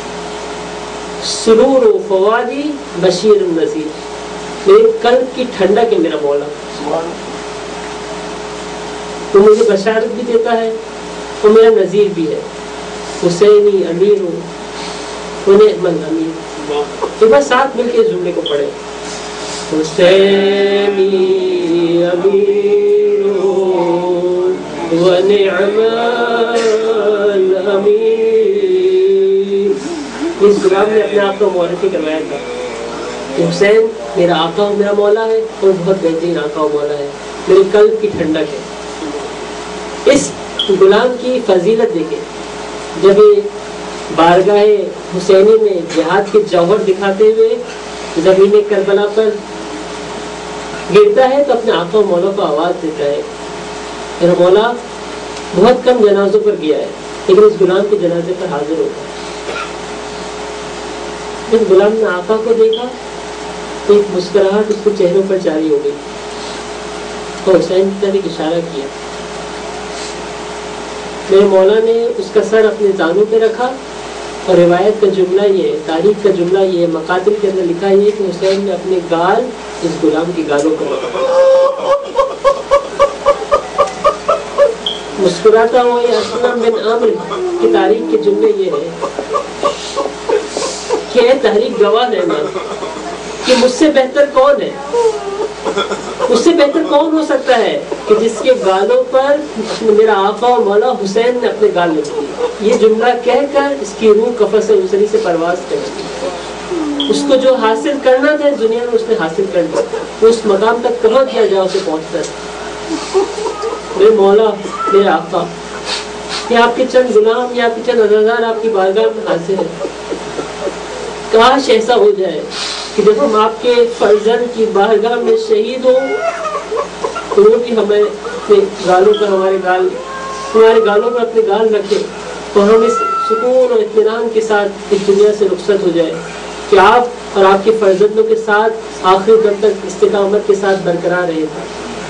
سرور و فوادی بشیر النذیر، میرے قلب کی ٹھنڈک ہے میرا مولا، وہ مجھے بشارت بھی دیتا ہے اور میرا نذیر بھی ہے. حسینی امیر ہوں ونعم الامیر. تو بس ساتھ مل کے اس جملے کو پڑھیں. حسینی امیر ونعم الامیر. اس غلام نے اپنے آپ کو معرفی کروایا تھا کہ حسین میرا آقا و میرا مولا ہے، اور بہت بہترین آقا و مولا ہے، میرے قلب کی ٹھنڈک ہے. اس غلام کی فضیلت دیکھیں. جب یہ بارگاہ حسینی میں جہاد کے جوہر دکھاتے ہوئے زمین کربلا پر گرتا ہے تو اپنے آقا و مولا کو آواز دیتا ہے. میرا مولا بہت کم جنازوں پر گیا ہے لیکن اس غلام کے جنازے پر حاضر ہوتا ہے. جب غلام نے آقا کو دیکھا تو ایک مسکراہٹ اس کے چہروں پر جاری ہو گئی اور حسین کی طرف اشارہ کیا. میرے مولا نے اس کا سر اپنے زانوں پہ رکھا اور روایت کا جملہ یہ ہے, تاریخ کا جملہ یہ ہے, مقاتل کے اندر لکھا یہ کہ حسین نے اپنے گال اس غلام کی گالوں پر رکھا. مسکراتا ہوا یہ اسلم بن عامر کی تاریخ کے جملے یہ ہے کہ تحریک گواہ رہنا کہ مجھ سے بہتر کون ہے, مجھ سے بہتر کون ہو سکتا ہے کہ جس کے گالوں پر میرا آقا و مولا حسین نے اپنے گال لکھ دیے. یہ جملہ کہہ کر اس کی روح کفر سے اسری سے پرواز کر دی. اس کو جو حاصل کرنا تھا دنیا میں اس نے حاصل کر دیا. اس مقام تک پہنچ گیا جہاں اسے پہنچتا ہے. میرے مولا میرے آقا, یہ آپ کے چند غلام یا آپ کے چند عزادار آپ کی بارگاہ میں حاضر ہیں. کاش ایسا ہو جائے کہ جب ہم آپ کے فرزند کی بارگاہ میں شہید ہوں تو وہ بھی ہمیں اپنے گالوں پر ہمارے گالوں پر اپنے گال رکھے اور ہم اس سکون اور اطمینان کے ساتھ اس دنیا سے رخصت ہو جائے کہ آپ اور آپ کے فرزندوں کے ساتھ آخری دم تک استقامت کے ساتھ برقرار رہے تھے.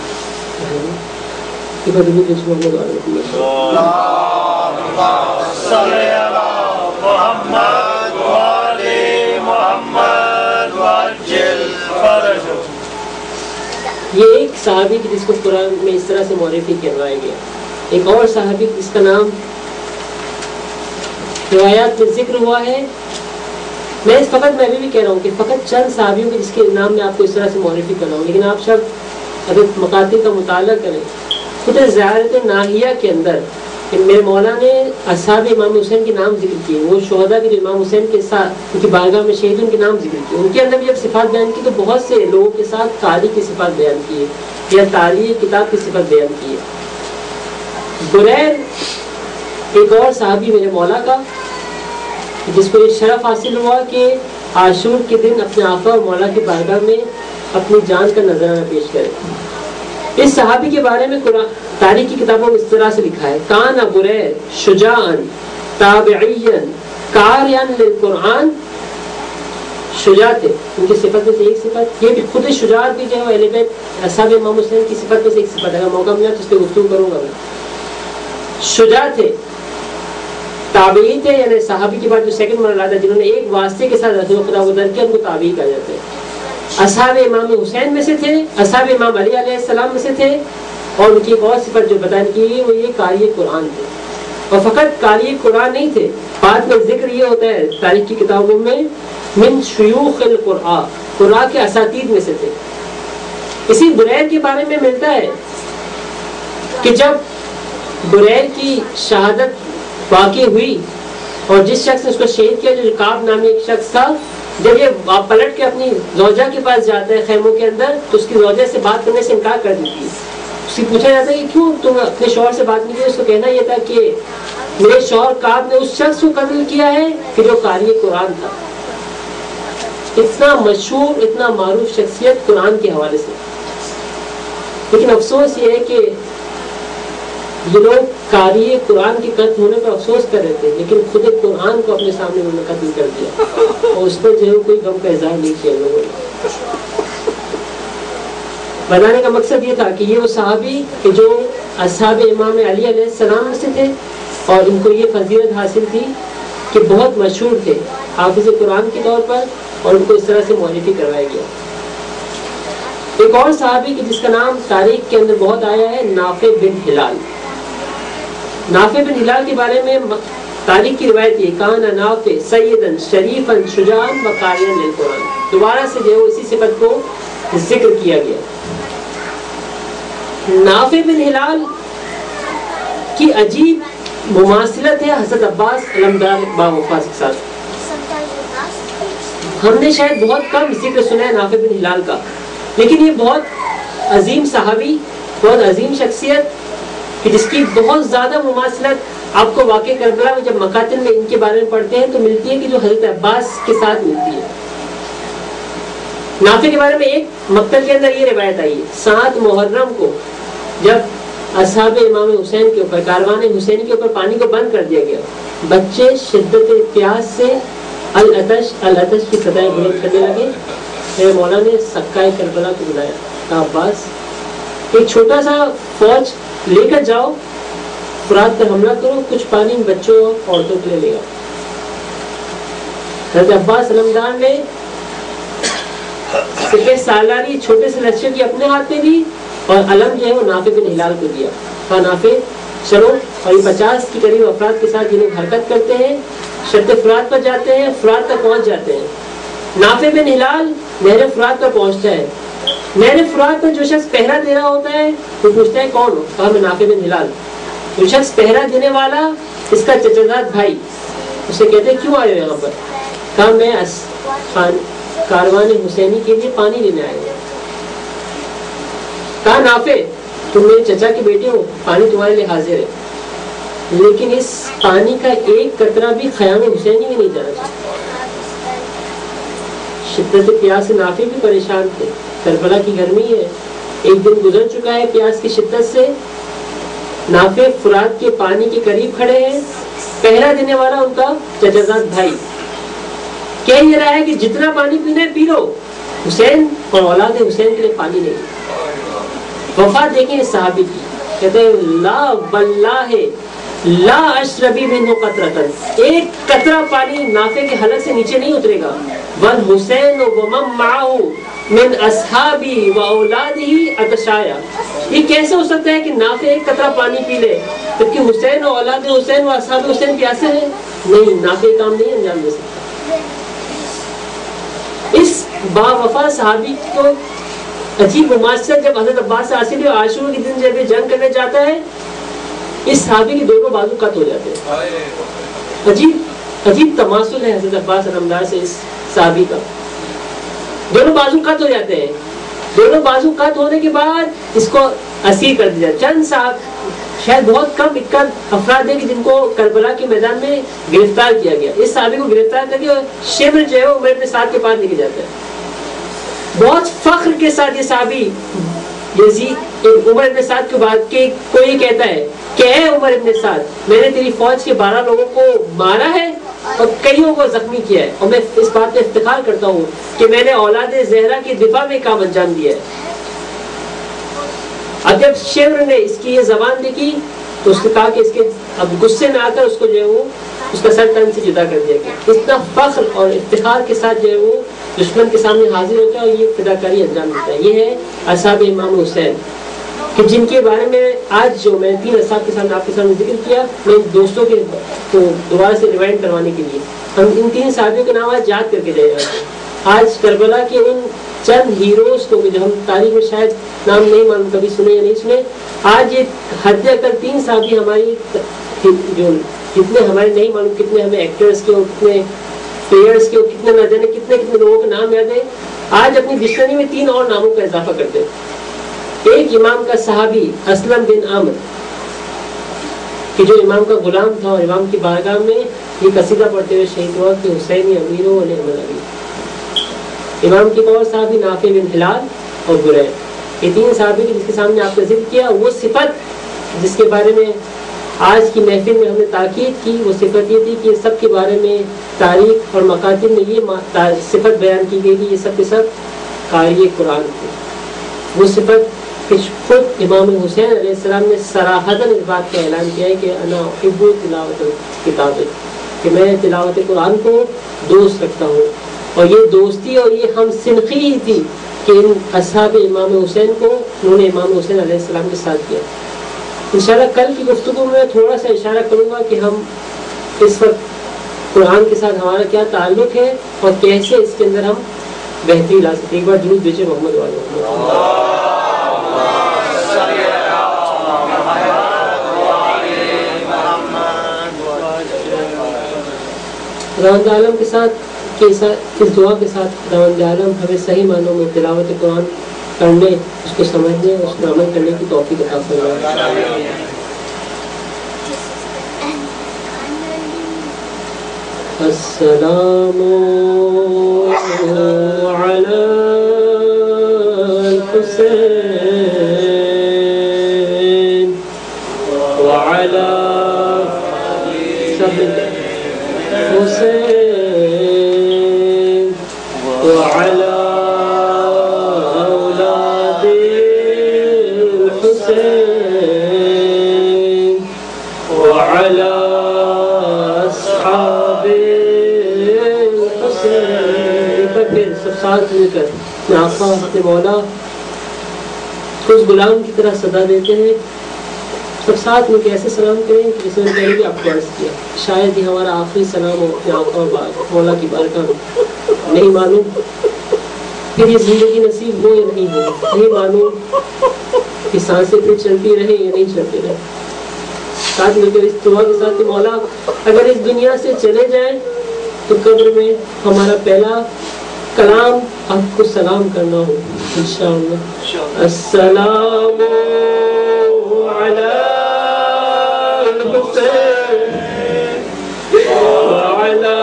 یہ ایک صحابی کی جس کو قرآن میں اس طرح سے معرفی کروایا گیا. ایک اور صحابی جس کا نام روایات میں ذکر ہوا ہے. میں بھی کہہ رہا ہوں کہ فقط چند صحابیوں کے جس کے نام میں آپ کو اس طرح سے معرفی کر رہا ہوں, لیکن آپ سب اگر مقاتل کا مطالعہ کریں خود زیارت ناحیہ کے اندر میرے مولا نے اصحاب امام حسین کے نام ذکر کیے. وہ شہداء کے جو امام حسین کے ساتھ ان کی بارگاہ میں شہید ان کے نام ذکر کیے. ان کے اندر بھی جب صفات بیان کی تو بہت سے لوگوں کے ساتھ قاری کی صفات بیان کی ہے یا تالی کتاب کی صفت بیان کی ہے. بریر ایک اور صحابی میرے مولا کا جس کو یہ شرف حاصل ہوا کہ عاشور کے دن اپنے آقا اور مولا کی بارگاہ میں اپنی جان کا نذرانہ پیش کرے. اس صحابی کے بارے میں تاریخ کی کتابوں میں اس طرح سے لکھا ہے کان بریر شجاعا تابعیا قارئا للقرآن. شجاع تھے, ان کی صفت میں سے ایک صفت یہ بھی خود شجاعت بھی جو ہے اہل بیت اصحاب امام حسین کی صفت میں سے ایک صفت ہے. اگر موقع ملا تو اس پہ گفتگو کروں گا. شجاع تھے, تابعی تھے, یعنی صحابی کے بعد جو سیکنڈ مرحلہ تھا جنہوں نے ایک واسطے کے ساتھ رسول خدا کو در کیا ان کو تابعی کہا جاتا ہے. اصحاب امام حسین میں سے تھے, اصحاب امام علی علیہ السلام میں سے تھے, اور ان کی ایک اور صفت جو بیان کی گئی وہ یہ قاری قرآن تھے. اور فقط قاری قرآن نہیں تھے, بعد میں ذکر یہ ہوتا ہے تاریخ کی کتابوں میں من شیوخ القرآن, قرآن کے اساتید میں سے تھے. اسی بریر کے بارے میں ملتا ہے کہ جب بریر کی شہادت واقع ہوئی اور جس شخص نے اس کو شہید کیا جو کعب نامی ایک شخص تھا, جب یہ پلٹ کے اپنی زوجہ کے پاس جاتا ہے خیموں کے اندر تو اس کی زوجہ سے بات کرنے سے انکار کر دیتی ہے. اس سے پوچھا جاتا ہے کہ کیوں تم اپنے شوہر سے بات نہیں کی؟ اس کو کہنا یہ تھا کہ میرے شوہر کعب نے اس شخص کو قتل کیا ہے کہ جو قاری قرآن تھا. اتنا مشہور اتنا معروف شخصیت قرآن کے حوالے سے. لیکن افسوس یہ ہے کہ یہ لوگ قاری قرآن کے قتل ہونے پر افسوس کر رہے تھے لیکن خود قرآن کو اپنے سامنے انہوں نے قتل کر دیا اور اس پر جو ہے کوئی غم کا اظہار نہیں کیا لوگوں نے. بتانے کا مقصد یہ تھا کہ یہ وہ صحابی کہ جو اصحاب امام علی علیہ السلام میں سے تھے اور ان کو یہ فضیلت حاصل تھی کہ بہت مشہور تھے حافظ قرآن کے طور پر اور ان کو اس طرح سے معرفی کروایا گیا. ایک اور صحابی کہ جس کا نام تاریخ کے اندر بہت آیا ہے نافع بن ہلال. نافع بن ہلال کے بارے میں تاریخ کی روایت یہ کان نافع سیدن شریفن شجاعن و قارئا للقرآن. دوبارہ سے جو ہے اسی صفت کو ذکر کیا گیا. نافع بن ہلال کی عجیب مماثلت ہے حضرت عباس علمدار باوفا کے ساتھ. ہم نے شاید بہت کم ذکر سنا ہے نافع بن ہلال کا, لیکن یہ بہت عظیم صحابی, بہت عظیم شخصیت, کہ جس کی بہت زیادہ مماثلت آپ کو واقع کربلا میں جب مقاتل میں ان کے بارے میں پڑھتے ہیں تو ملتی ہے کہ جو حضرت عباس کے ساتھ ملتی ہے. نافع کے بارے میں ایک مقتل کے اندر یہ روایت آئی ہے 7 محرم کو جب اصحاب امام حسین کے اوپر کاروان حسین کے اوپر پانی کو بند کر دیا گیا, بچے شدت پیاس سے العطش کی صدائیں بلند کرنے لگے. میرے مولا نے سکائے کربلا کو بلایا, کہا عباس ایک چھوٹا سا فوج لے کر جاؤ, فرات پر حملہ کرو, کچھ پانی بچوں اور عورتوں کے لیے لے آؤ. حضرت عباس علمدار نے سپہ سالاری چھوٹے سے لشکر کی اپنے ہاتھ میں دی اور علم جو ہے وہ نافع بن ہلال کو دیا. کہا نافع چلو, اور یہ 50 کے قریب افراد کے ساتھ جنہیں حرکت کرتے ہیں, شرط فرات پر جاتے ہیں, فرات تک پہنچ جاتے ہیں. نافع بن ہلال نہر فرات پر پہنچتا ہے. نہر فرات پر جو شخص پہرا دے رہا ہوتا ہے وہ پوچھتا ہے کون ہو؟ کہا میں نافع بن ہلال. جو شخص پہرا دینے والا اس کا چچزاد بھائی, اسے کہتے ہیں کیوں آئے ہو یہاں پر؟ کہا میں کاروان حسینی کے لیے پانی لینے آئے ہوں. کہا نافع تم میرے چچا کے بیٹے ہو, پانی تمہارے لیے حاضر ہے, لیکن اس پانی کا ایک قطرہ بھی خیام حسینی میں نہیں جانا چاہتا. شدت پیاس سے نافع بھی پریشان تھے. کربلا کی گرمی ہے, ایک دن گزر چکا ہے پیاس کی شدت سے. نافع فرات کے پانی کے قریب کھڑے ہیں, پہرا دینے والا ان کا چچازاد بھائی کہہ یہ رہا ہے کہ جتنا پانی پینا ہے پی لو, حسین اور اولاد حسین کے لیے پانی نہیں. وفا دیکھیں اس صحابی کی, کہتے ہیں لا واللہ لا اشربی منہ قطرۃ, ایک قطرہ پانی نافع کے حلق سے نیچے نہیں اترے گا. والحسین ومن معه من اصحابی و اولادہ عطشایا, یہ کیسے ہو سکتا ہے کہ نافع ایک قطرہ پانی پی لے جبکہ حسین و اولاد حسین و اصحاب حسین پیاسے ہیں؟ نہیں, نافع کام نہیں انجام دے سکتا. اس با وفا صحابی کو عجیب مماثلت جب حضرت عباس سے حاصل ہے. عاشور کے دن جب جنگ کرنے جاتا ہے اس صحابی کے دونوں بازو قط ہو جاتے ہیں. عجیب تماثل ہے حضرت عباس علمدار سے اس صحابی کا, دونوں بازو قط ہو جاتے ہیں. دونوں بازو قط ہونے کے بعد اس کو اسیر کر دیا. چند صاحب شاید بہت کم افراد ہیں کہ جن کو کربلا کے میدان میں گرفتار کیا گیا. اس صحابی کو گرفتار کر کے شمر جو ہے وہ عمر ابن سعد کے پاس لے کے جاتا ہے. بہت فخر کے ساتھ یہ صحابی یزید عمر ابن سعد کے بعد کہ کوئی یہ کہتا ہے کہ اے عمر ابن سعد, میں نے تیری فوج کے 12 لوگوں کو مارا ہے اور کئیوں کو زخمی کیا ہے, اور میں اس بات پہ افتخار کرتا ہوں کہ میں نے اولاد زہرا کی دفاع میں کام انجام دیا ہے. اب جب شمر نے اس کی یہ زبان دیکھی تو اس نے کہا کہ اس کے اب غصے میں آ کر اس کو جو ہے وہ اس کا سر تن سے جدا کر دیا گیا. اتنا فخر اور افتخار کے ساتھ جو ہے وہ دشمن کے سامنے حاضر ہوتا ہے اور یہ فداکاری انجام دیتا ہے. یہ ہے اصحاب امام حسین کہ جن کے بارے میں آج جو میں 3 اصحاب کے ساتھ آپ کے سامنے ذکر کیا, میں دوستوں کے کو دوبارہ سے ریوائنڈ کروانے کے لیے ہم ان 3 صحابیوں کے نام آج یاد کر کے جائے گا. آج کربلا کے ان چند ہیروز کو جو ہم تاریخ میں شاید نام نہیں معلوم کبھی سنے یا نہیں سنے, آج یہ حد اکثر 3 صحابی ہماری جو کتنے ہمارے نہیں معلوم کتنے ہمیں ایکٹرز کے اور کتنے پلیئرز کے اور کتنے نہ جانے کتنے لوگوں کے نام یاد ہیں, آج اپنی ڈکشنری میں 3 اور ناموں کا اضافہ کرتے ہیں. ایک امام کا صحابی اسلم بن عامر کہ جو امام کا غلام تھا اور امام کی بارگاہ میں یہ قصیدہ پڑھتے ہوئے شہید ہوا کہ حسینی امیرو علیہ النبی. امام کی اور صحابی نافع بن ہلال اور برید, یہ 3 صحابی جس کے سامنے آپ نے ذکر کیا. وہ صفت جس کے بارے میں آج کی محفل میں ہم نے تاکید کی وہ صفت یہ تھی کہ یہ سب کے بارے میں تاریخ اور مکاتب میں یہ صفت بیان کی گئی کہ یہ سب کے سب قاری قرآن تھے. وہ صفت کہ خود امام حسین علیہ السلام نے صراحتاً اس بات کا اعلان کیا ہے کہ انا احب تلاوت کتاب, کہ میں تلاوت قرآن کو دوست رکھتا ہوں. اور یہ دوستی اور یہ ہم سنخی ہی تھی کہ ان اصحاب امام حسین کو انہوں نے امام حسین علیہ السلام کے ساتھ کیا. انشاءاللہ کل کی گفتگو میں تھوڑا سا اشارہ کروں گا کہ ہم اس وقت قرآن کے ساتھ ہمارا کیا تعلق ہے اور کیسے اس کے اندر ہم بہتری لا سکتے. ایک بار درود بھیجے محمد والے. خداوند عالم کے ساتھ اس دعا کے ساتھ خداوند عالم ہمیں صحیح معنوں میں تلاوت قرآن کرنے, اس کو سمجھنے, اس کو عمل کرنے کی توفیق عطا فرمائے. السلام علی الحسین وعلی حسین وعلی اولاد الحسین وعلی اصحاب الحسین. پھر سب ساتھ مل کر آقا اپنے مولا اس غلام کی طرح صدا دیتے ہیں. سب ساتھ مل کے ایسے سلام کریں کہ جس نے پہلے بھی آپ کو عرض کیا شاید یہ ہمارا آخری سلام ہو اپنے آقا مولا کی بارگاہ میں. نہیں معلوم پھر یہ زندگی نصیب ہو یا نہیں ہو, نہیں معلوم کہ سانسیں پھر چلتی رہیں یا نہیں چلتی رہیں. ساتھ مل کر اس دعا کے ساتھ کہ مولا اگر اس دنیا سے چلے جائیں تو قبر میں ہمارا پہلا کلام آپ کو سلام کرنا ہو انشاءاللہ. السلام علی الحسین وعلی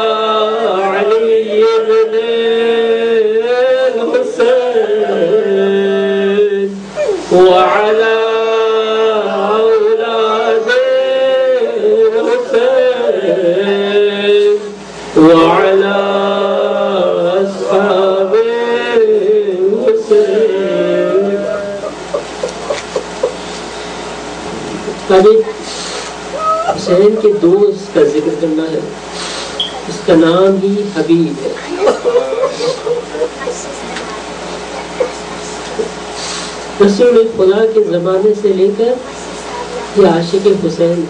علی بن الحسین وعلی اولاد الحسین وعلی اصحاب الحسین. ابھی حسین کے دوست کا ذکر کرنا ہے. اس کا نام ہی حبیب ہے. رسول خدا کے زمانے سے لے کر یہ عاشق حسین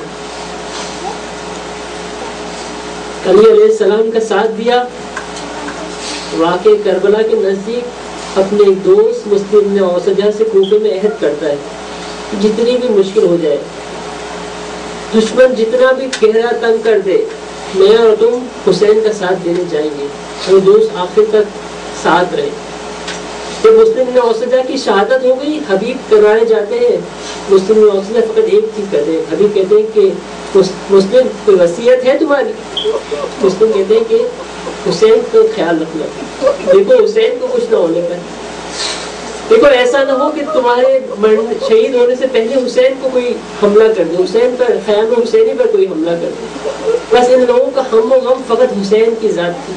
علی علیہ السلام کا ساتھ دیا. واقع کربلا کے نزدیک اپنے ایک دوست مسلم نے اوسجہ سے کوفے میں عہد کرتا ہے جتنی بھی مشکل ہو جائے, دشمن جتنا بھی گہرا تنگ کر دے, میں اور تم حسین کا ساتھ دینے جائیں گے. وہ دوست آخر تک ساتھ رہے. جب مسلم نے اوسجہ کی شہادت ہو گئی, حبیب کرانے جاتے ہیں. مسلم نے اوسجہ فقط ایک چیز کہتے ہیں. حبیب کہتے ہیں کہ مسلم کوئی وصیت ہے تمہاری؟ مسلم کہتے ہیں کہ حسین کا خیال رکھنا. دیکھو حسین کو کچھ نہ ہونے کا. دیکھو ایسا نہ ہو کہ تمہارے شہید ہونے سے پہلے حسین کو کوئی حملہ کر دے, حسین کا خیال میں حسینی پر کوئی حملہ کر دے. بس ان لوگوں کا ہم و غم فقط حسین کی ذات تھی.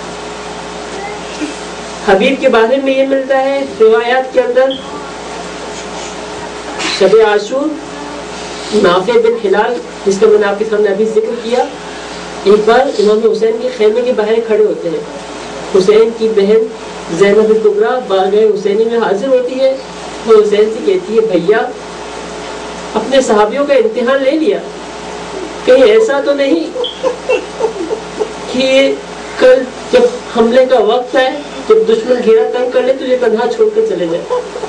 حبیب کے بارے میں یہ ملتا ہے روایات کے اندر, شب عاشور نافع بن ہلال جس کا میں نے آپ کے سامنے ابھی ذکر کیا, ایک بار امام حسین کے خیمے کے باہر کھڑے ہوتے ہیں. حسین کی بہن زینب کبریٰ بارگاہ حسینی میں حاضر ہوتی ہے. وہ حسین سے کہتی ہے بھیا اپنے صحابیوں کا امتحان لے لیا, کہیں ایسا تو نہیں کہ کل جب حملے کا وقت ہے, جب دشمن گھیرا تنگ کر لے تو یہ تنہا چھوڑ کر چلے جائے.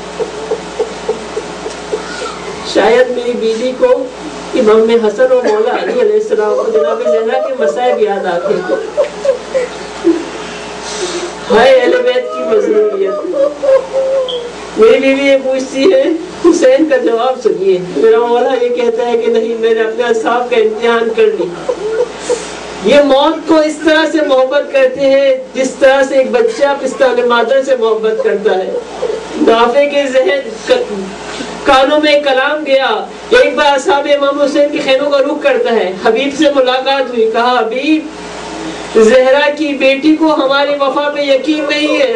شاید میری بیوی کو امام حسن و مولا علی علیہ السلام کو جناب زہرا کے مصائب یاد آتے ہیں. ہائے اہل بیت کی مظلومیت. میری بیوی یہ پوچھتی ہے حسین کا جواب سنیے. میرا مولا یہ کہتا ہے کہ نہیں, میں نے اپنے اصحاب کا امتحان کر لی. یہ موت کو اس طرح سے محبت کرتے ہیں جس طرح سے ایک بچہ پستان مادر سے محبت کرتا ہے. نافع کے ذہن کانوں میں کلام گیا. ایک بار اصحاب امام حسین کے خیموں کا رخ کرتا ہے. حبیب سے ملاقات ہوئی. کہا حبیب زہرا کی بیٹی کو ہماری وفا پہ یقین نہیں ہے.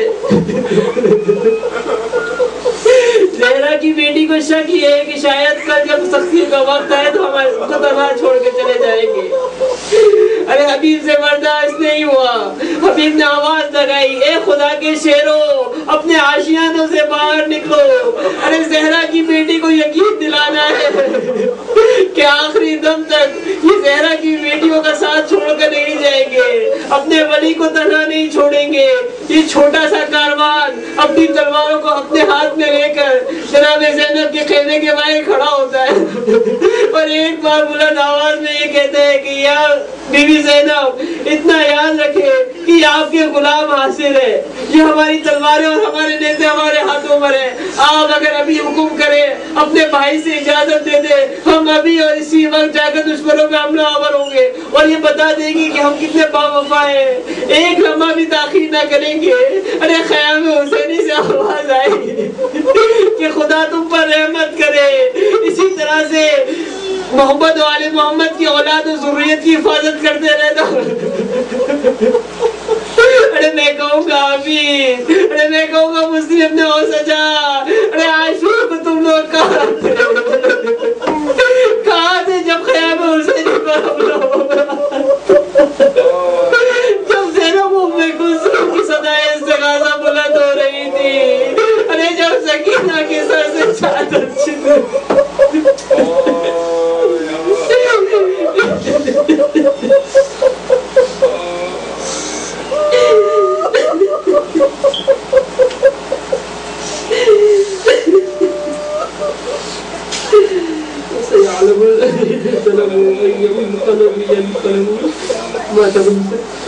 زہرا کی بیٹی کو شک یہ ہے کہ شاید کل جب سختی کا وقت آئے تو ہمارے کو تنہا چھوڑ کے چلے جائیں گے. ارے حبیب سے برداشت نہیں ہوا. حبیب نے آواز لگائی, اے خدا کے شیرو اپنے آشیانوں سے باہر نکلو. ارے زہرا کی بیٹی کو یقین دلانا ہے کہ آخری دم تک یہ زہرا کی بیٹیوں کا ساتھ چھوڑ کر نہیں جائیں گے, اپنے ولی کو تنہا نہیں چھوڑیں گے. یہ چھوٹا سا کاروان اپنی تلواروں کو اپنے ہاتھ میں لے کر جناب زینب کے خیمے کے باہر کھڑا ہوتا ہے اور ایک بار بلند آواز میں یہ کہتا ہے کہ یا بی بی زینب اتنا یاد رکھے کہ آپ کے غلام حاصل ہے. یہ ہماری تلواریں اور ہمارے نیزے ہمارے ہاتھوں عمر ہے، آپ اگر ابھی حکم کرے اپنے بھائی سے اجازت دے دے، ہم ابھی اور اسی وقت جا کر دشمنوں پہ حملہ آور ہوں گے اور یہ بتا دیں گے کہ ہم کتنے باوفا ہیں، ایک لمحہ بھی تاخیر نہ کریں گے۔ ارے خیام حسینی سے آواز آئی کہ خدا تم پر رحمت کرے، اسی طرح سے محمد و آل محمد کی اولاد و ذریت کی حفاظت کرتے رہنا۔ ارے میں کہوں گا آمین، ارے میں کہوں گا مسلم نے ہو سجا، ارے عاشق کو تم لوگ کہاں تھے جب خیام حسینی پر حملہ ہوگا، جب زینب ام کلثوم کی صدائے استغاثہ بلند ہو رہی تھی، ارے جب سکینہ کے سر سے چادر چھن سيعلم الذين ظلموا أي منقلب ينقلبون. ما تظن